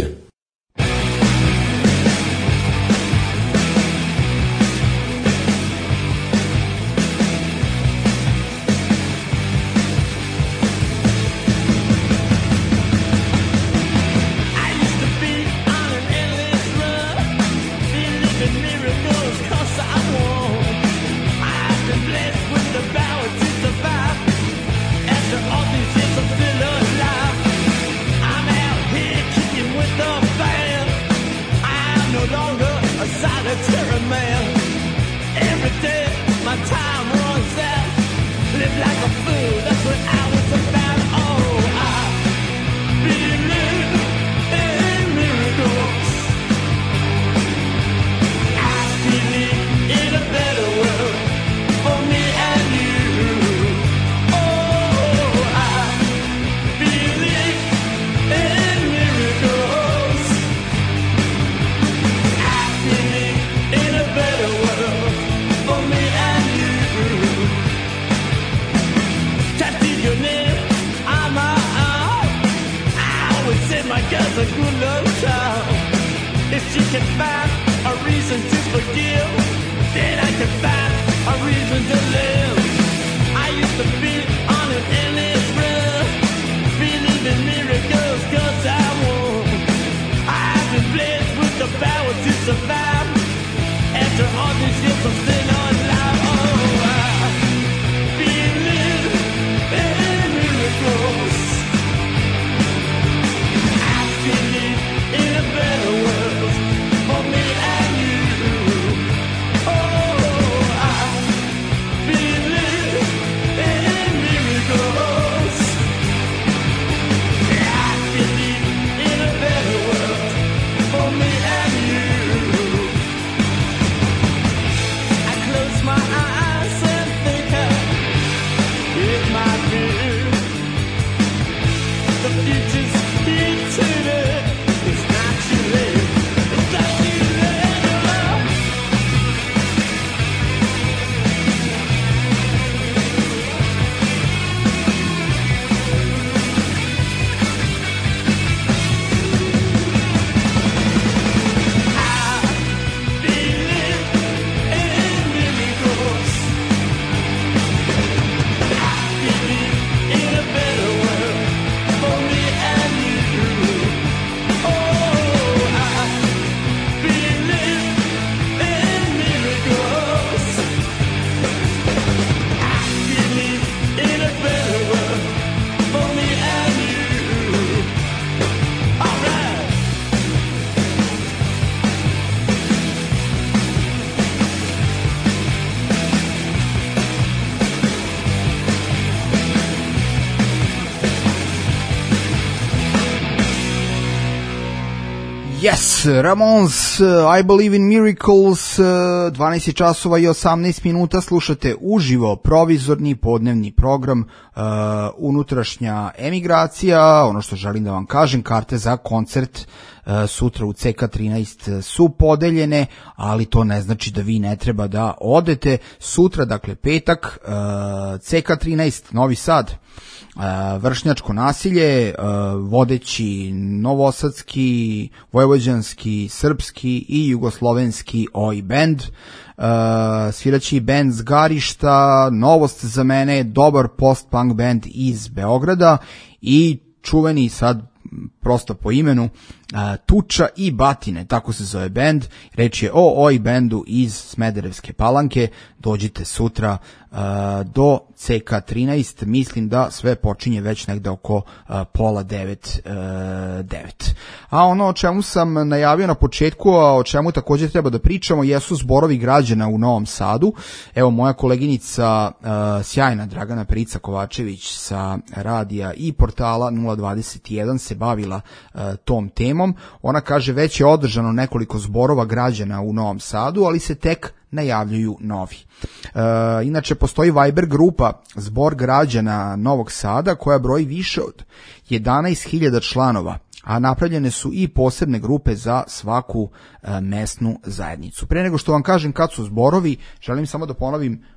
Yes, Ramones, uh, I Believe in Miracles, uh, dvanaest časova i osamnaest minuta, slušate uživo provizorni podnevni program uh, Unutrašnja emigracija. Ono što želim da vam kažem, karte za koncert uh, sutra u C K trinaest su podeljene, ali to ne znači da vi ne treba da odete. Sutra, dakle petak, uh, C K trinaest, Novi Sad, Uh, vršnjačko nasilje, uh, vodeći novosadski, vojvođanski, srpski i jugoslovenski oj band, uh, sviraći band s Garišta, novost za mene, dobar post-punk band iz Beograda i čuveni sad prosto po imenu uh, Tuča i Batine, tako se zove band. Reč je o oj bandu iz Smederevske Palanke. Dođite sutra uh, do C K trinaest, mislim da sve počinje već negde oko uh, pola devet, uh, devet. A ono o čemu sam najavio na početku, a o čemu također treba da pričamo, jesu zborovi građana u Novom Sadu. Evo, moja koleginica uh, sjajna Dragana Perica Kovačević sa radija i portala nula dvadeset jedan se bavila uh, tom temom. Ona kaže, već je održano nekoliko zborova građana u Novom Sadu, ali se tek najavljuju novi. E, inače, postoji Viber grupa Zbor građana Novog Sada koja broji više od jedanaest hiljada članova, a napravljene su i posebne grupe za svaku e, mesnu zajednicu. Pre nego što vam kažem kad su zborovi, želim samo da ponovim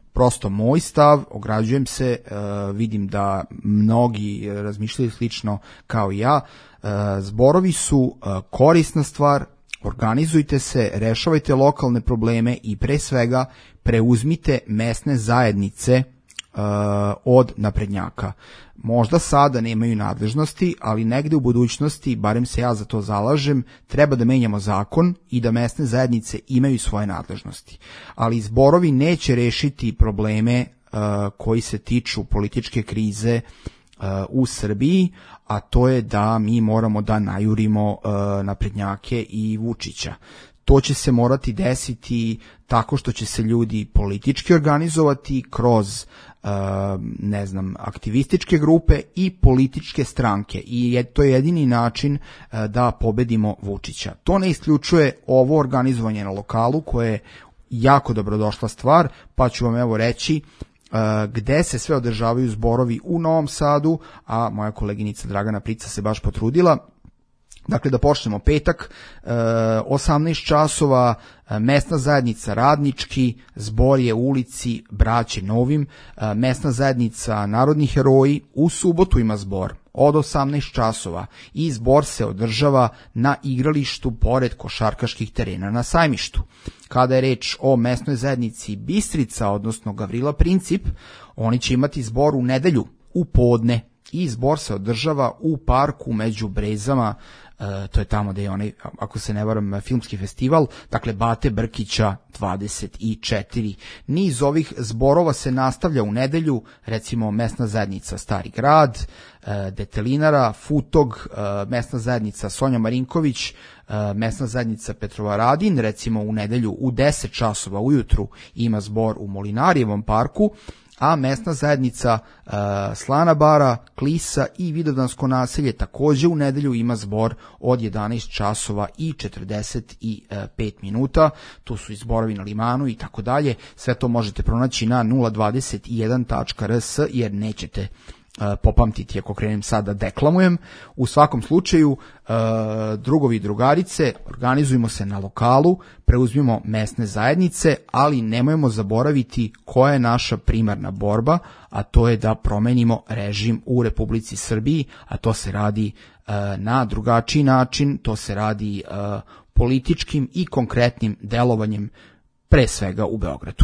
prosto moj stav, ograđujem se, vidim da mnogi razmišljaju slično kao i ja. Zborovi su korisna stvar, organizujte se, rešavajte lokalne probleme i pre svega preuzmite mesne zajednice od naprednjaka. Možda sada nemaju nadležnosti, ali negde u budućnosti, barem se ja za to zalažem, treba da menjamo zakon i da mesne zajednice imaju svoje nadležnosti. Ali zborovi neće rešiti probleme uh, koji se tiču političke krize uh, u Srbiji, a to je da mi moramo da najurimo uh, naprednjake i Vučića. To će se morati desiti tako što će se ljudi politički organizovati kroz ne znam, aktivističke grupe i političke stranke i je to jedini način da pobedimo Vučića. To ne isključuje ovo organizovanje na lokalu koje je jako dobrodošla stvar, pa ću vam evo reći gde se sve održavaju zborovi u Novom Sadu, a moja koleginica Dragana Prica se baš potrudila. Dakle, da počnemo petak, osamnaest časova, mesna zajednica Radnički, zbor je u ulici Braće Novim, mesna zajednica Narodni heroji, u subotu ima zbor od osamnaest časova i zbor se održava na igralištu pored košarkaških terena na Sajmištu. Kada je reč o mesnoj zajednici Bistrica, odnosno Gavrila Princip, oni će imati zbor u nedelju, u podne, i zbor se održava u parku među Brezama, e, to je tamo gde je onaj, ako se ne varam, filmski festival, dakle Bate Brkića dvadeset četiri. Niz ovih zborova se nastavlja u nedelju, recimo mesna zajednica Stari grad, e, Detelinara, Futog, e, mesna zajednica Sonja Marinković, e, mesna zajednica Petrovaradin, recimo u nedelju u deset časova ujutru ima zbor u Molinarijevom parku, a mesna zajednica uh, Slana bara, Klisa i Vidovdansko naselje takođe u nedelju ima zbor od jedanaest časova i četrdeset pet minuta. Tu su i zborovi na Limanu i tako dalje. Sve to možete pronaći na nula dvadeset jedan tačka r s jer nećete uh, popamtiti ako krenem sad da deklamujem. U svakom slučaju, uh, drugovi i drugarice, organizujemo se na lokalu, preuzmimo mesne zajednice, ali nemojmo zaboraviti koja je naša primarna borba, a to je da promenimo režim u Republici Srbiji, a to se radi uh, na drugačiji način, to se radi uh, političkim i konkretnim delovanjem, pre svega u Beogradu.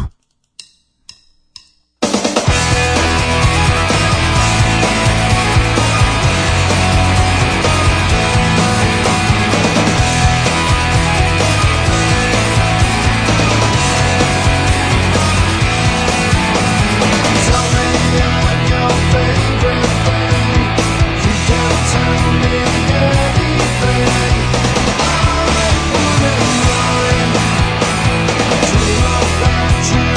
True love that you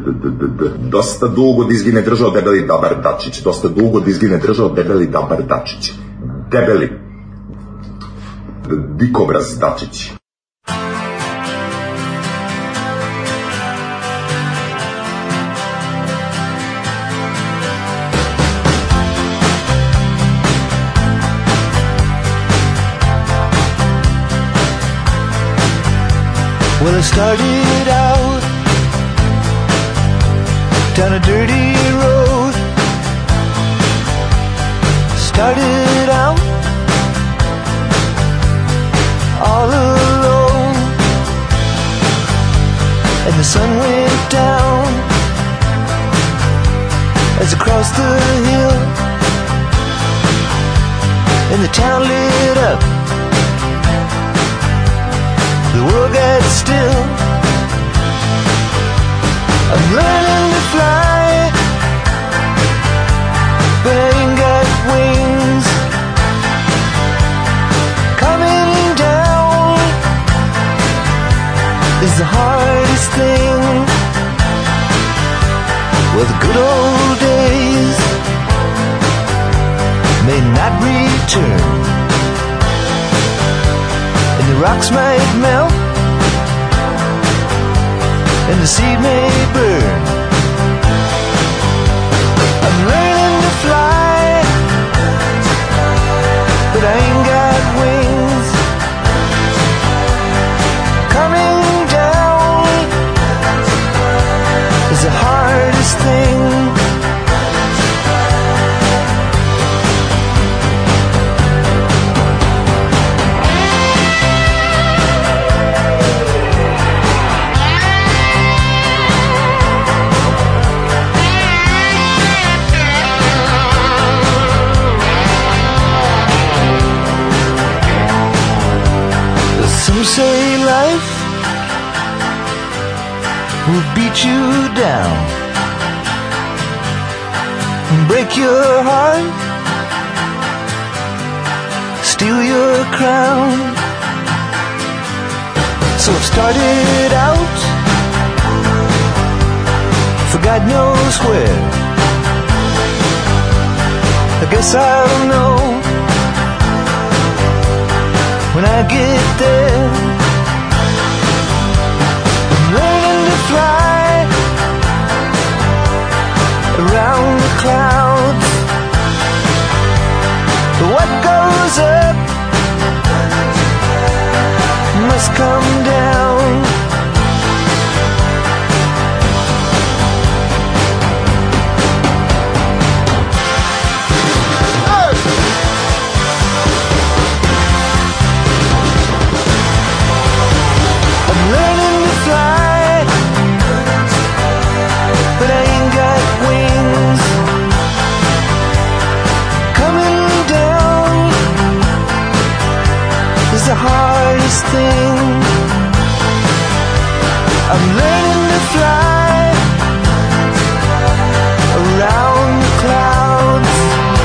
Dosta dugo da izgine držao debeli Dabar Dačić. Dosta dugo da izgine držao debeli Dabar Dačić. Debeli. Dikobraz Dačić. Well, I started out down a dirty road. Started out all alone, and the sun went down as I crossed the hill, and the town lit up. The world got still. I'm learning to fly, but I ain't got wings. Coming down is the hardest thing. Well, the good old days may not return, and the rocks might melt, and the seed may burn. I'm learning to fly, but I ain't got wings. Coming down is the hardest thing. Some say life will beat you down, break your heart, steal your crown. So I've started out for God knows where. I guess I'll know when I get there. I'm learning to fly around the clouds, but what goes up must come down. The hardest thing. I'm learning to fly around the clouds,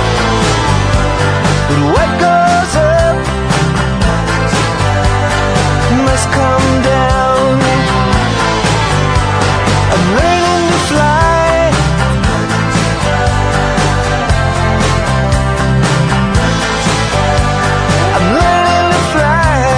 but what goes up must come down. I'm learning to fly I'm learning to fly.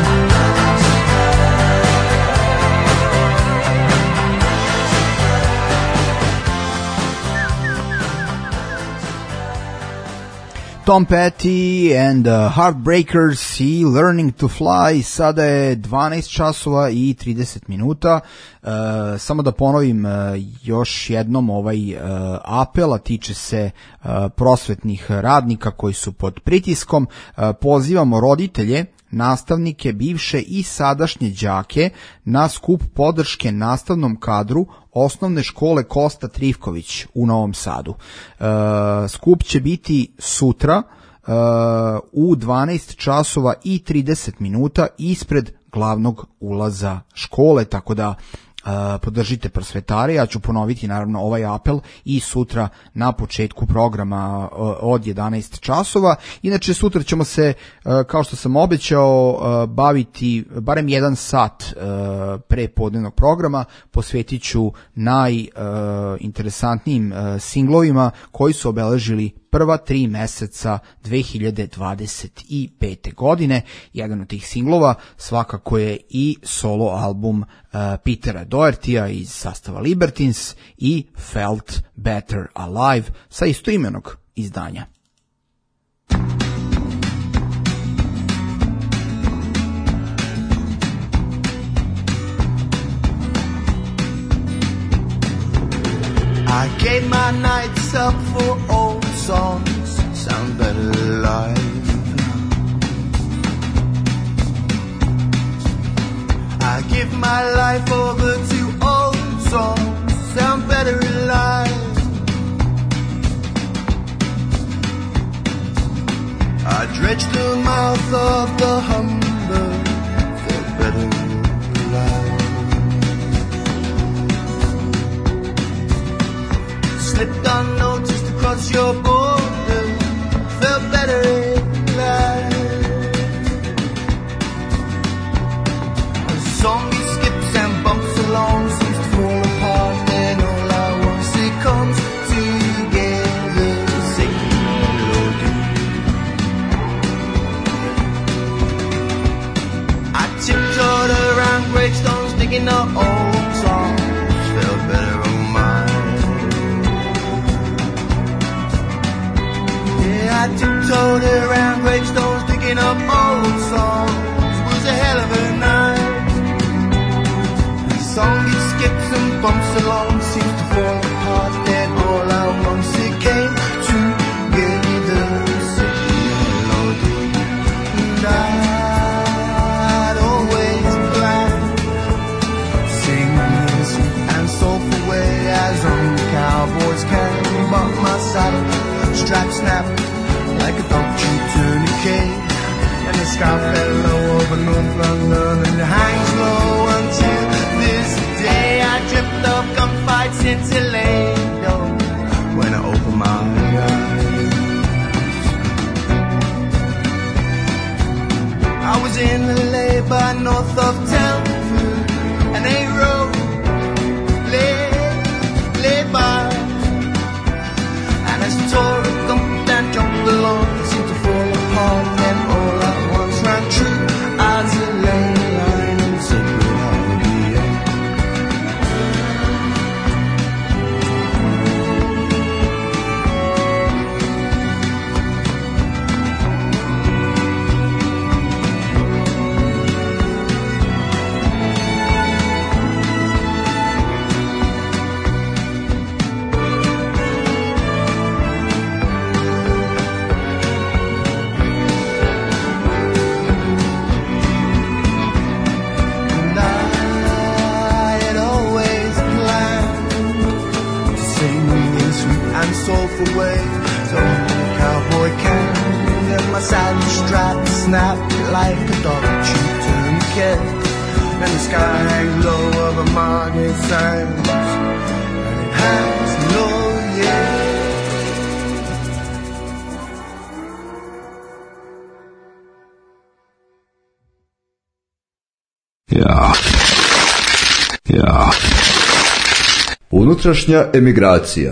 Tom Petty and the Heartbreakers i Learning to Fly. Sada je dvanaest časova i trideset minuta. Uh, samo da ponovim uh, još jednom ovaj uh, apel, a tiče se uh, prosvetnih radnika koji su pod pritiskom. Uh, pozivamo roditelje, nastavnike, bivše i sadašnje đake na skup podrške nastavnom kadru osnovne škole Kosta Trifković u Novom Sadu. E, skup će biti sutra e, u dvanaest časova i trideset minuta ispred glavnog ulaza škole, tako da podržite prosvetare. Ja ću ponoviti naravno ovaj apel i sutra na početku programa od jedanaest časova. Inače sutra ćemo se, kao što sam obećao, baviti barem jedan sat pre podnevnog programa, posvetit ću najinteresantnijim singlovima koji su obeležili prva tri meseca dve hiljade dvadeset pete. godine. Jedan od tih singlova svakako je i solo album uh, Petera Dohertya iz sastava Libertines i Felt Better Alive sa istoimenog izdanja. I gave my nights up for old songs, sound better live. I give my life over to old songs, sound better alive. I dredged the mouth of the Humber, felt better alive. Slipped unnoticed across your border, felt better in life. A song he skips and bumps along seems to fall apart, then all at once it comes together, singing melody. I tiptoed around gravestones, digging up old songs, felt better on mine. I tiptoed around gravestones, digging up old songs. It was a hell of a night. The song it skips and bumps along seems to fall apart, then all at once it came together, singing melody. And I'd always planned singing sweet and soulful way as only cowboys can, but my saddle strap snapped like a dog-chew tourniquet, and the sky fell low over North London and it hangs low until this day. I dreamt of gunfights in Toledo when I opened my eyes. I was in the lay-by north of Telford, and they rode lay, lay by, and as the Torah thumped and jumped along, seemed to fall apart, then all at once ran true as a lane line and sacred hallelujah. Soulful way, so cowboy can, and my saddle strap snapped like a dog-chew tourniquet, and the sky hangs low over Margate Sands, and it hangs low, yeah. Ja. Ja. Unutrašnja emigracija.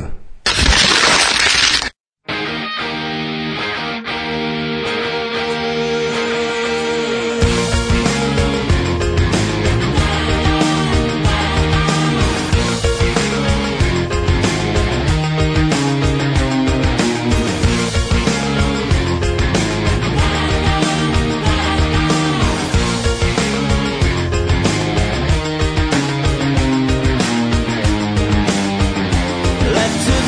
Left to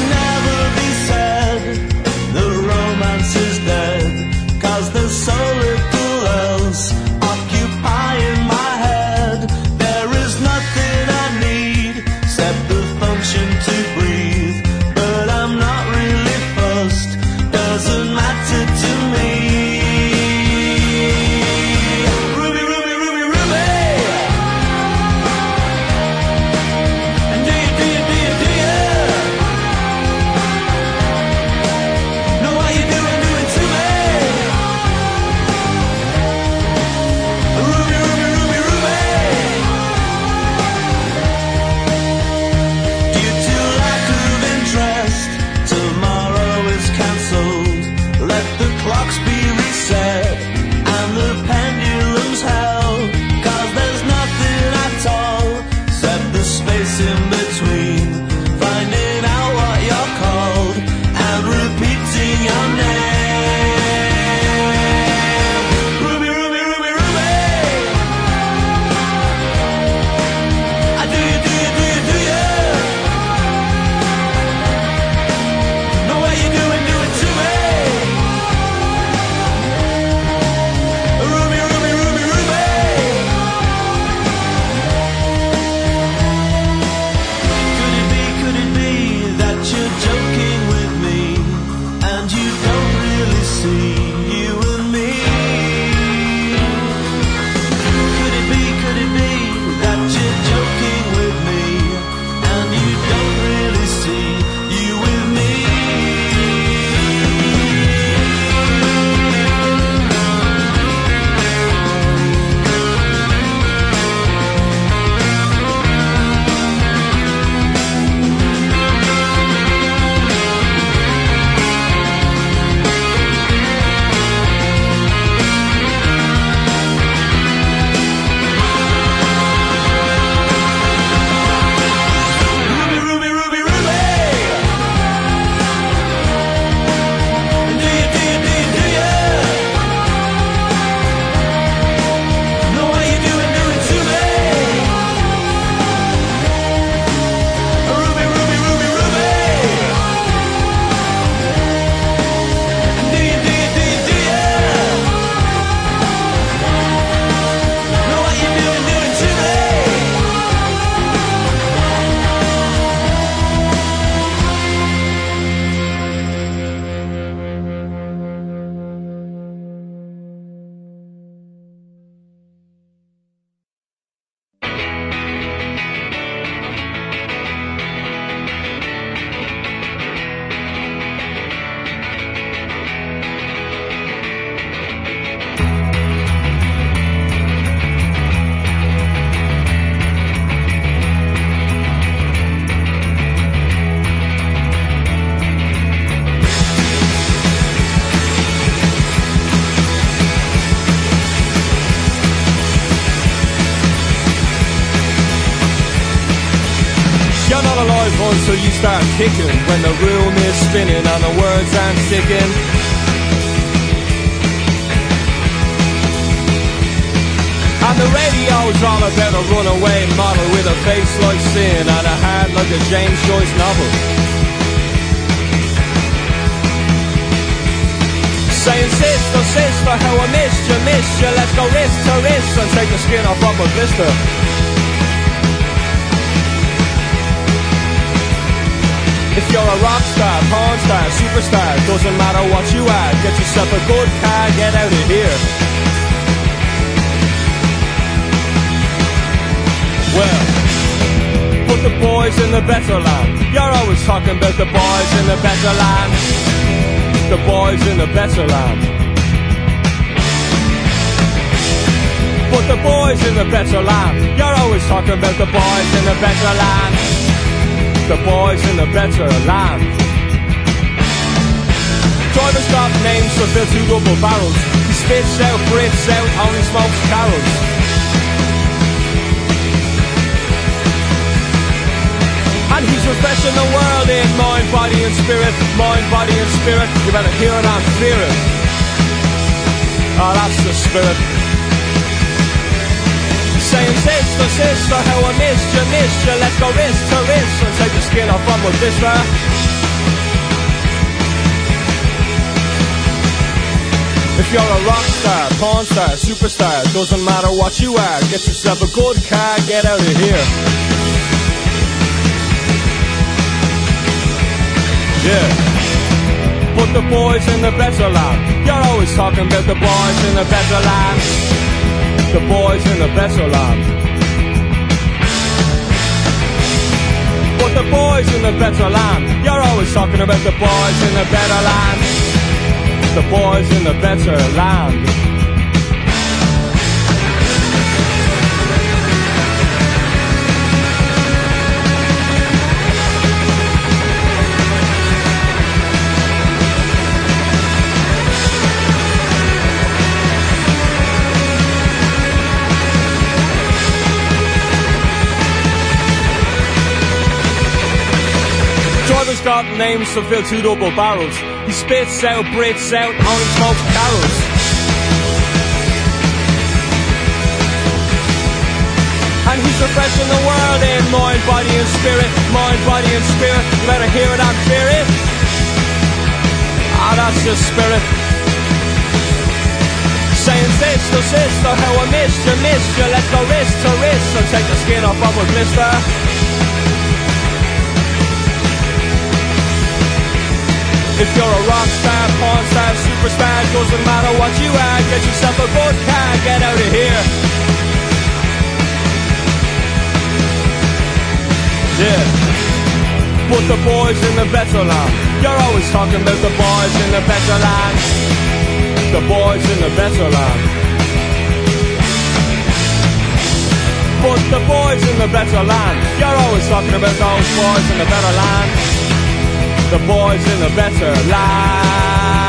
until you start kicking when the room is spinning and the words aren't sticking. And the radio's all about a runaway model with a face like sin and a heart like a James Joyce novel. Saying sister, sister, how I missed you, missed you. Let's go wrist to wrist and take the skin off of a blister. If you're a rock star, porn star, superstar, doesn't matter what you are, get yourself a good car, get out of here. Well, put the boys in the better land. You're always talking about the boys in the better land. The boys in the better land. Put the boys in the better land. You're always talking about the boys in the better land. The boys in the better land. Drivers got names to fill two double barrels. He spits out, breathes out, only smokes carols. And he's refreshing the world in mind, body and spirit. Mind, body and spirit. You better hear it and fear it. Oh, that's the spirit. Saying sister, sister, how I missed you, missed you. Let's go wrist to wrist and take the skin off of a blister. If you're a rock star, porn star, superstar, doesn't matter what you are, get yourself a good car, get out of here. Yeah. Put the boys in the better land. You're always talking about the boys in the better land. The boys in the better land. Put the boys in the better land. You're always talking about the boys in the better land. The boys in the better land. Driver's got names to fill two double barrels. He spits out, breathes out, only smokes carols. And he's refreshing the world in mind, body and spirit. Mind, body and spirit. You better hear it and fear it. Ah, that's the spirit. Saying sister, sister, how I missed you, missed you. Let's go wrist to wrist and take the skin off of a blister. If you're a rock star, porn star, superstar, doesn't matter what you are, get yourself a good car, get out of here. Yeah. Put the boys in the better land. You're always talking about the boys in the better land. The boys in the better land. Put the boys in the better land. You're always talking about those boys in the better land. The boys in the better land.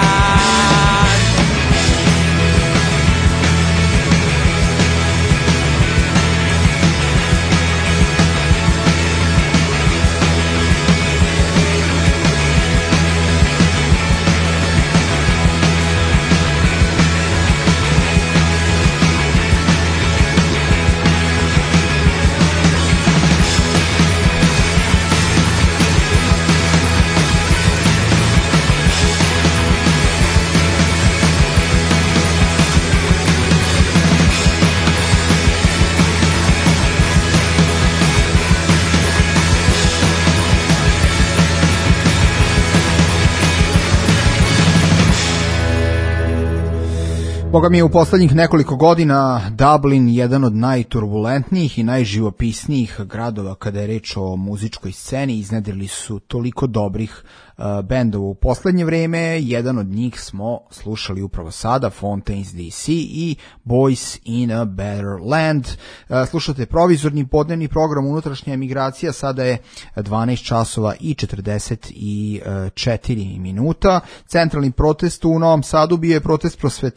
Boga mi je u poslednjih nekoliko godina Dublin jedan od najturbulentnijih i najživopisnijih gradova kada je reč o muzičkoj sceni. Iznedrili su toliko dobrih uh, bendova u poslednje vreme. Jedan od njih smo slušali upravo sada, Fontaines D C i Boys in a Better Land. Uh, slušate provizorni podnevni program Unutrašnja emigracija, sada je dvanaest časova i četrdeset četiri minuta. Centralni protest u Novom Sadu bio je protest prosvetara koji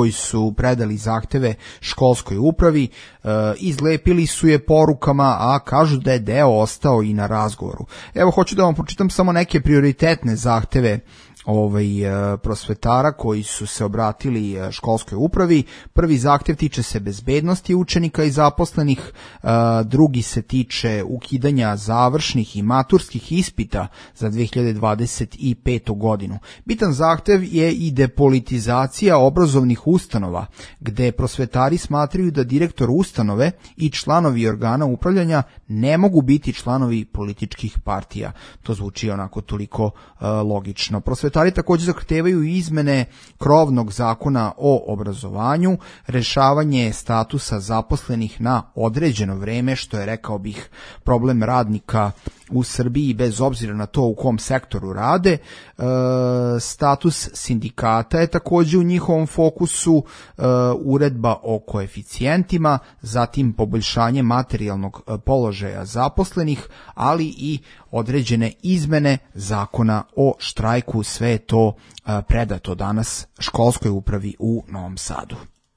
koji su predali zahteve školskoj upravi, e, izlepili su je porukama, a kažu da je deo ostao i na razgovoru. Evo, hoću da vam pročitam samo neke prioritetne zahteve ovaj prosvetara koji su se obratili školskoj upravi. Prvi zahtev tiče se bezbednosti učenika i zaposlenih, drugi se tiče ukidanja završnih i maturskih ispita za dve hiljade dvadeset petu godinu. Bitan zahtev je i depolitizacija obrazovnih ustanova, gde prosvetari smatraju da direktor ustanove i članovi organa upravljanja ne mogu biti članovi političkih partija. To zvuči onako toliko uh, logično. Prosvetari također zahtevaju izmene krovnog zakona o obrazovanju, rešavanje statusa zaposlenih na određeno vreme, što je, rekao bih, problem radnika u Srbiji bez obzira na to u kom sektoru rade. E, status sindikata je također u njihovom fokusu, e, uredba o koeficijentima, zatim poboljšanje materijalnog položaja zaposlenih, ali i određene izmene zakona o štrajku. Sve je to e, predato danas školskoj upravi u Novom Sadu.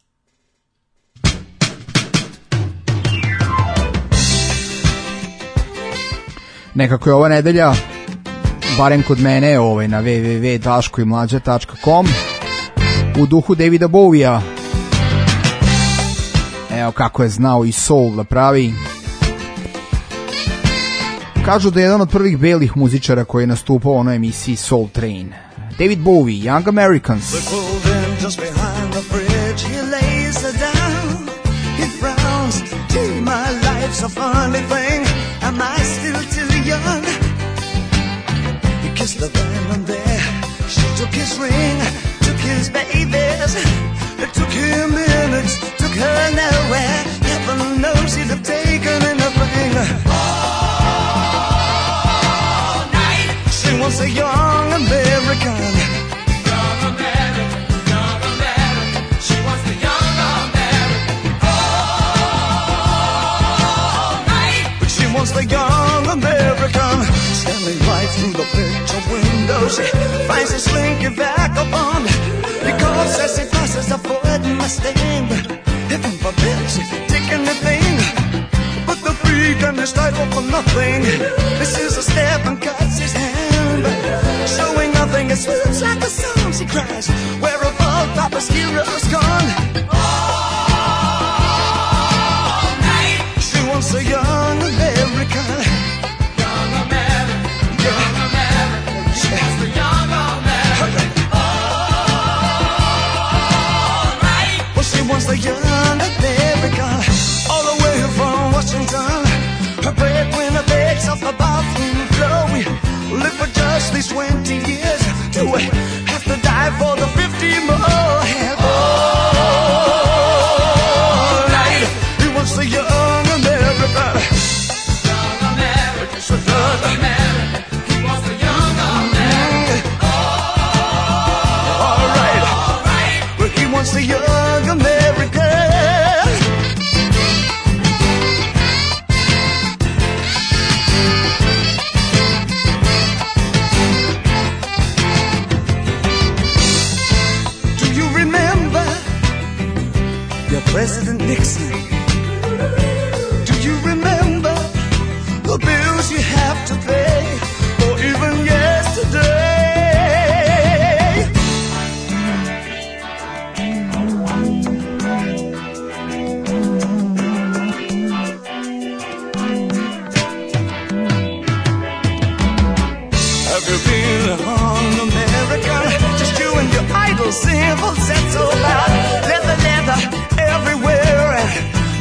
Nekako je ova nedelja, barem kod mene, ovaj, na w w w tačka daško i mlađa tačka com, u duhu Davida Bowija. Evo kako je znao i soul da pravi. Kažu da je jedan od prvih belih muzičara koji je nastupao u onoj emisiji Soul Train. David Bowie, Young Americans. Am I still too young? He kissed the woman there. She took his ring, took his babies. It took him minutes, took her nowhere. Heaven knows he'd have taken anything. All night. She wants a young American. Young American, young American. She wants the young American. All night. But she wants the young American. Standing right through the picture window, she finds a slinky vagabond. Because as he passes the Ford Mustang, heaven forbid she take anything but the freak and his title for nothing. This is a step and cuts his hand, showing nothing. It swoops like a song, she cries. Where have all Papa's heroes gone? All night. She wants a young American. Young American, young American. She wants the young American. All night. Well, she wants the young American. All the way from Washington. Her breadwinner begs off the bathroom floor. We live for just these twenty years. Do we have to die for the fifty more? And all night. He wants the young American. Young American. So young American. He wants the young American. All right. All right. But he wants the young American. President Nixon, do you remember the bills you have to pay, or even yesterday? Have you been on America? Just you and your idle simple set so loud. Leather, leather everywhere, and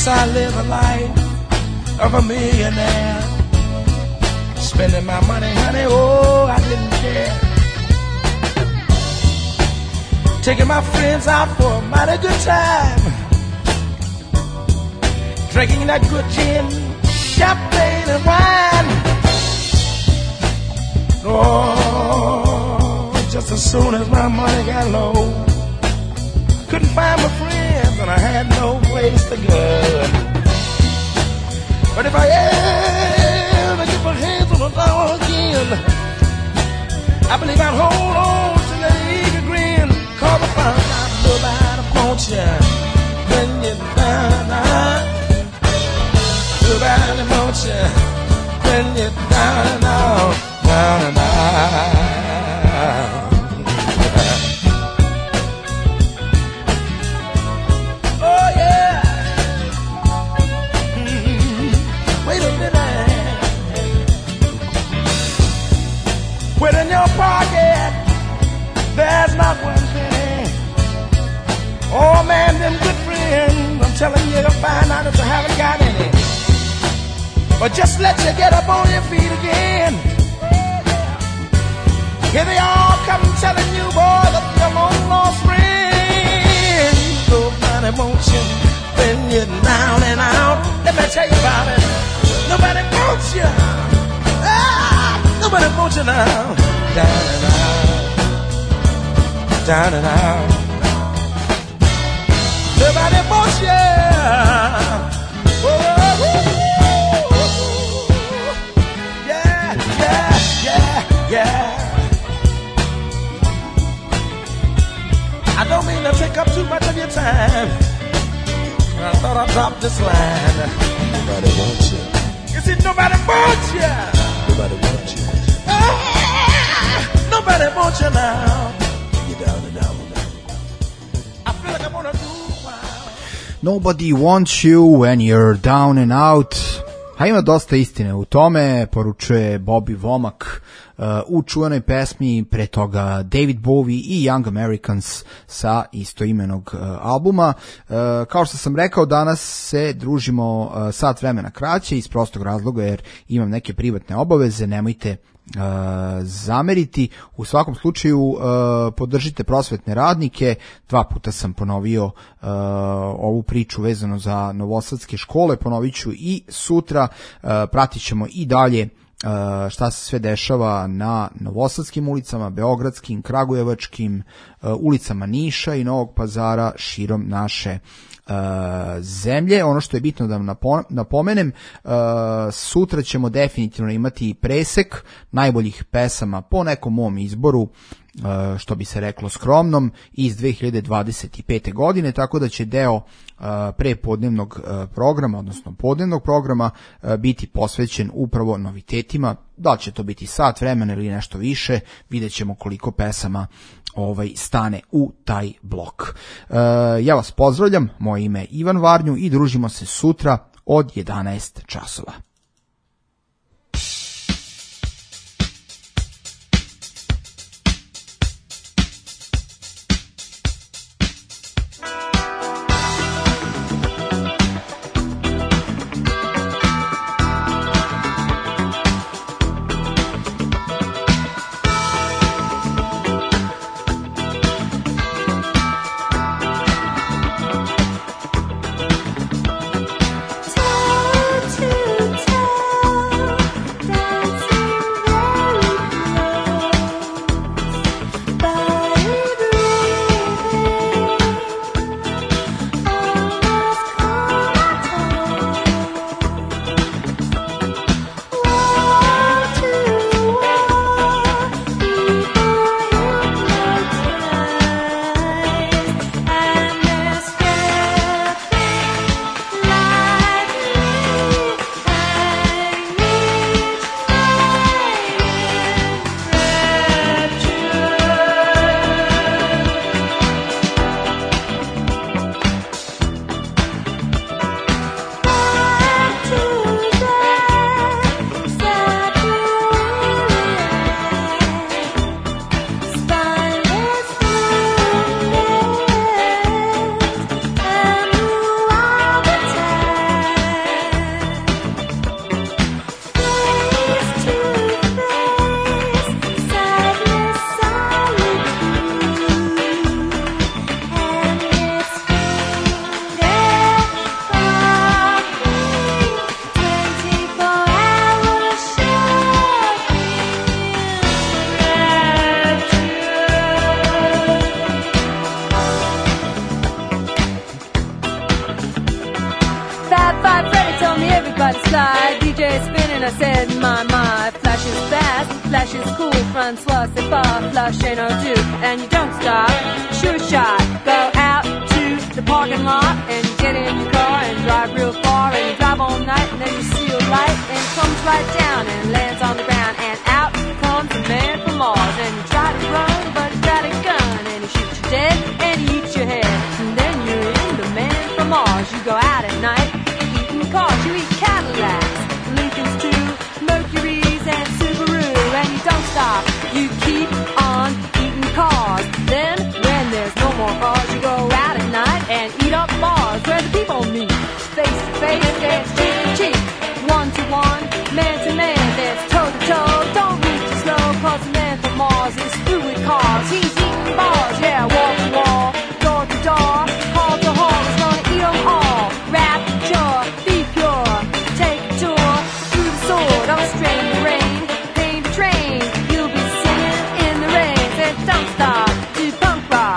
Yes, I live a life of a millionaire. Spending my money, honey, oh, I didn't care. Taking my friends out for a mighty good time. Drinking that good gin, champagne and wine. Oh, just as soon as my money got low, couldn't find my friends and I had no place to go. But if I ever get my hands on the dollar again, I believe I'd hold on to that eager grin. Cause I found out nobody wants you when you're down and out. Nobody wants you when you're down and out, down and out. Oh yeah. Mm-hmm. Wait a minute. Put in your pocket, there's not one penny. Oh man, them good friends, I'm telling you, you'll find out if you haven't got any. But just let you get up on your feet again. Here they all come telling you, boy, that you're long lost friend. Nobody wants you when you're down and out. Let me tell you about it. Nobody wants you. Ah, nobody wants you now. Down and out. Down and out. Nobody wants you. Oh, oh, oh. Yeah, I don't mean to take up too much of your time. I thought I'd drop this line. Nobody wants you. You see, nobody wants you. Nobody wants you. Ah, nobody wants you now. You're down and down and down. I feel like I want to do wild. Nobody wants you when you're down and out. A ima dosta istine u tome, poručuje Bobby Womack uh, u čuvenoj pesmi, pre toga David Bowie i Young Americans sa istoimenog uh, albuma. Uh, kao što sam rekao, danas se družimo uh, sat vremena kraće iz prostog razloga jer imam neke privatne obaveze, nemojte Uh, zameriti. U svakom slučaju uh, podržite prosvetne radnike. Dva puta sam ponovio uh, ovu priču vezano za novosadske škole, ponovit ću i sutra. Uh, pratit ćemo i dalje uh, šta se sve dešava na novosadskim ulicama, beogradskim, kragujevačkim, uh, ulicama Niša i Novog Pazara širom naše Uh, zemlje. Ono što je bitno da vam napomenem, uh, sutra ćemo definitivno imati presek najboljih pesama po nekom mom izboru, uh, što bi se reklo skromnom, iz dve hiljade dvadeset pete. godine, tako da će deo uh, prepodnevnog uh, programa, odnosno podnevnog programa uh, biti posvećen upravo novitetima. Da li će to biti sat vremena ili nešto više, vidjet ćemo koliko pesama ovaj stane u taj blok. E, ja vas pozdravljam, moje ime je Ivan Varnju i družimo se sutra od jedanaest časova. Time to I said, my, my, flash is fast, flash is cool, Francois, c'est pas, flash ain't no do, and you don't stop, sure shot, go out to the parking lot, and get in your car, and drive real far, and you drive all night, and then you see a light, and it comes right down, and lands on the ground, and out comes a man from Mars, and you try to run, but he's got a gun, and he shoots you dead, and he eats your head, and then you're in the man from Mars, you go out at night, eating cars, you eat Cadillacs, Lincolns too, Mercuries and Subaru, and you don't stop, you keep on eating cars, then when there's no more cars, you go out at night and eat up bars, where the people meet, face to face, dance cheek to cheek, one to one, man to man, dance toe to toe, don't move too slow, cause the man from Mars is through with cars, he's eating bars, yeah, wall to wall, door to door, hall to hall, he's gonna eat them all, rapture, be pure, take a tour, through the sword, don't strain the rain, pain the train, you'll be singing in the rain, said don't stop, do punk rock.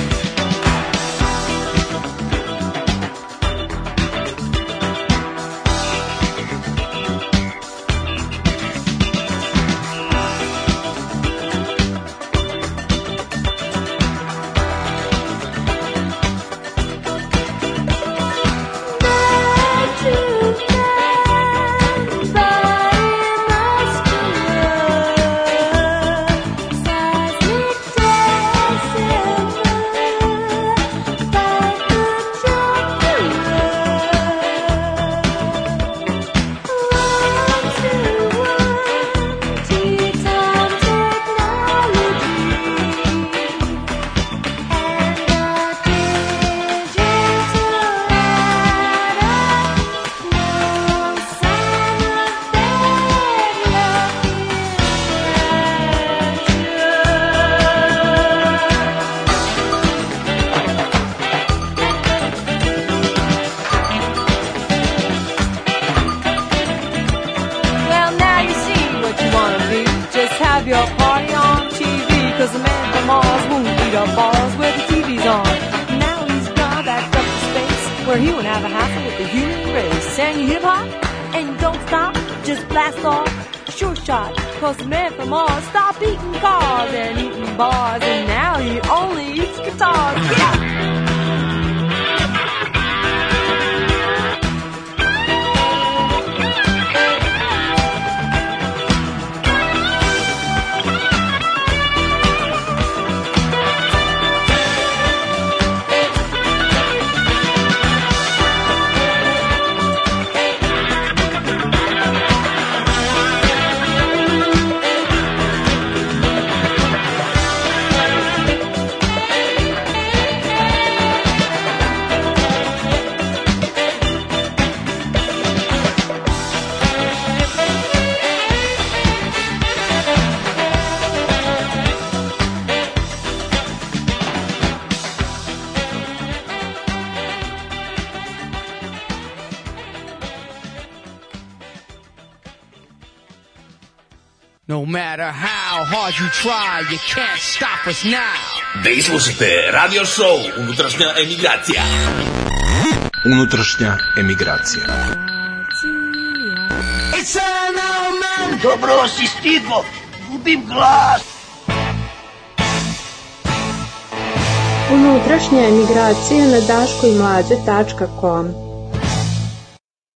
Where he won't have a hassle with the human race. And you hip hop, and you don't stop, just blast off, sure shot. Cause the man from Mars stopped eating cars and eating bars, and now he only eats guitars. Yeah! No matter how hard you try, you can't stop us now. Da slušate radio show Unutrašnja emigracija. Unutrašnja emigracija. It's an old man. Dobro si stigo, gubim glas. Unutrašnja emigracija na daško i mlađe tačka com.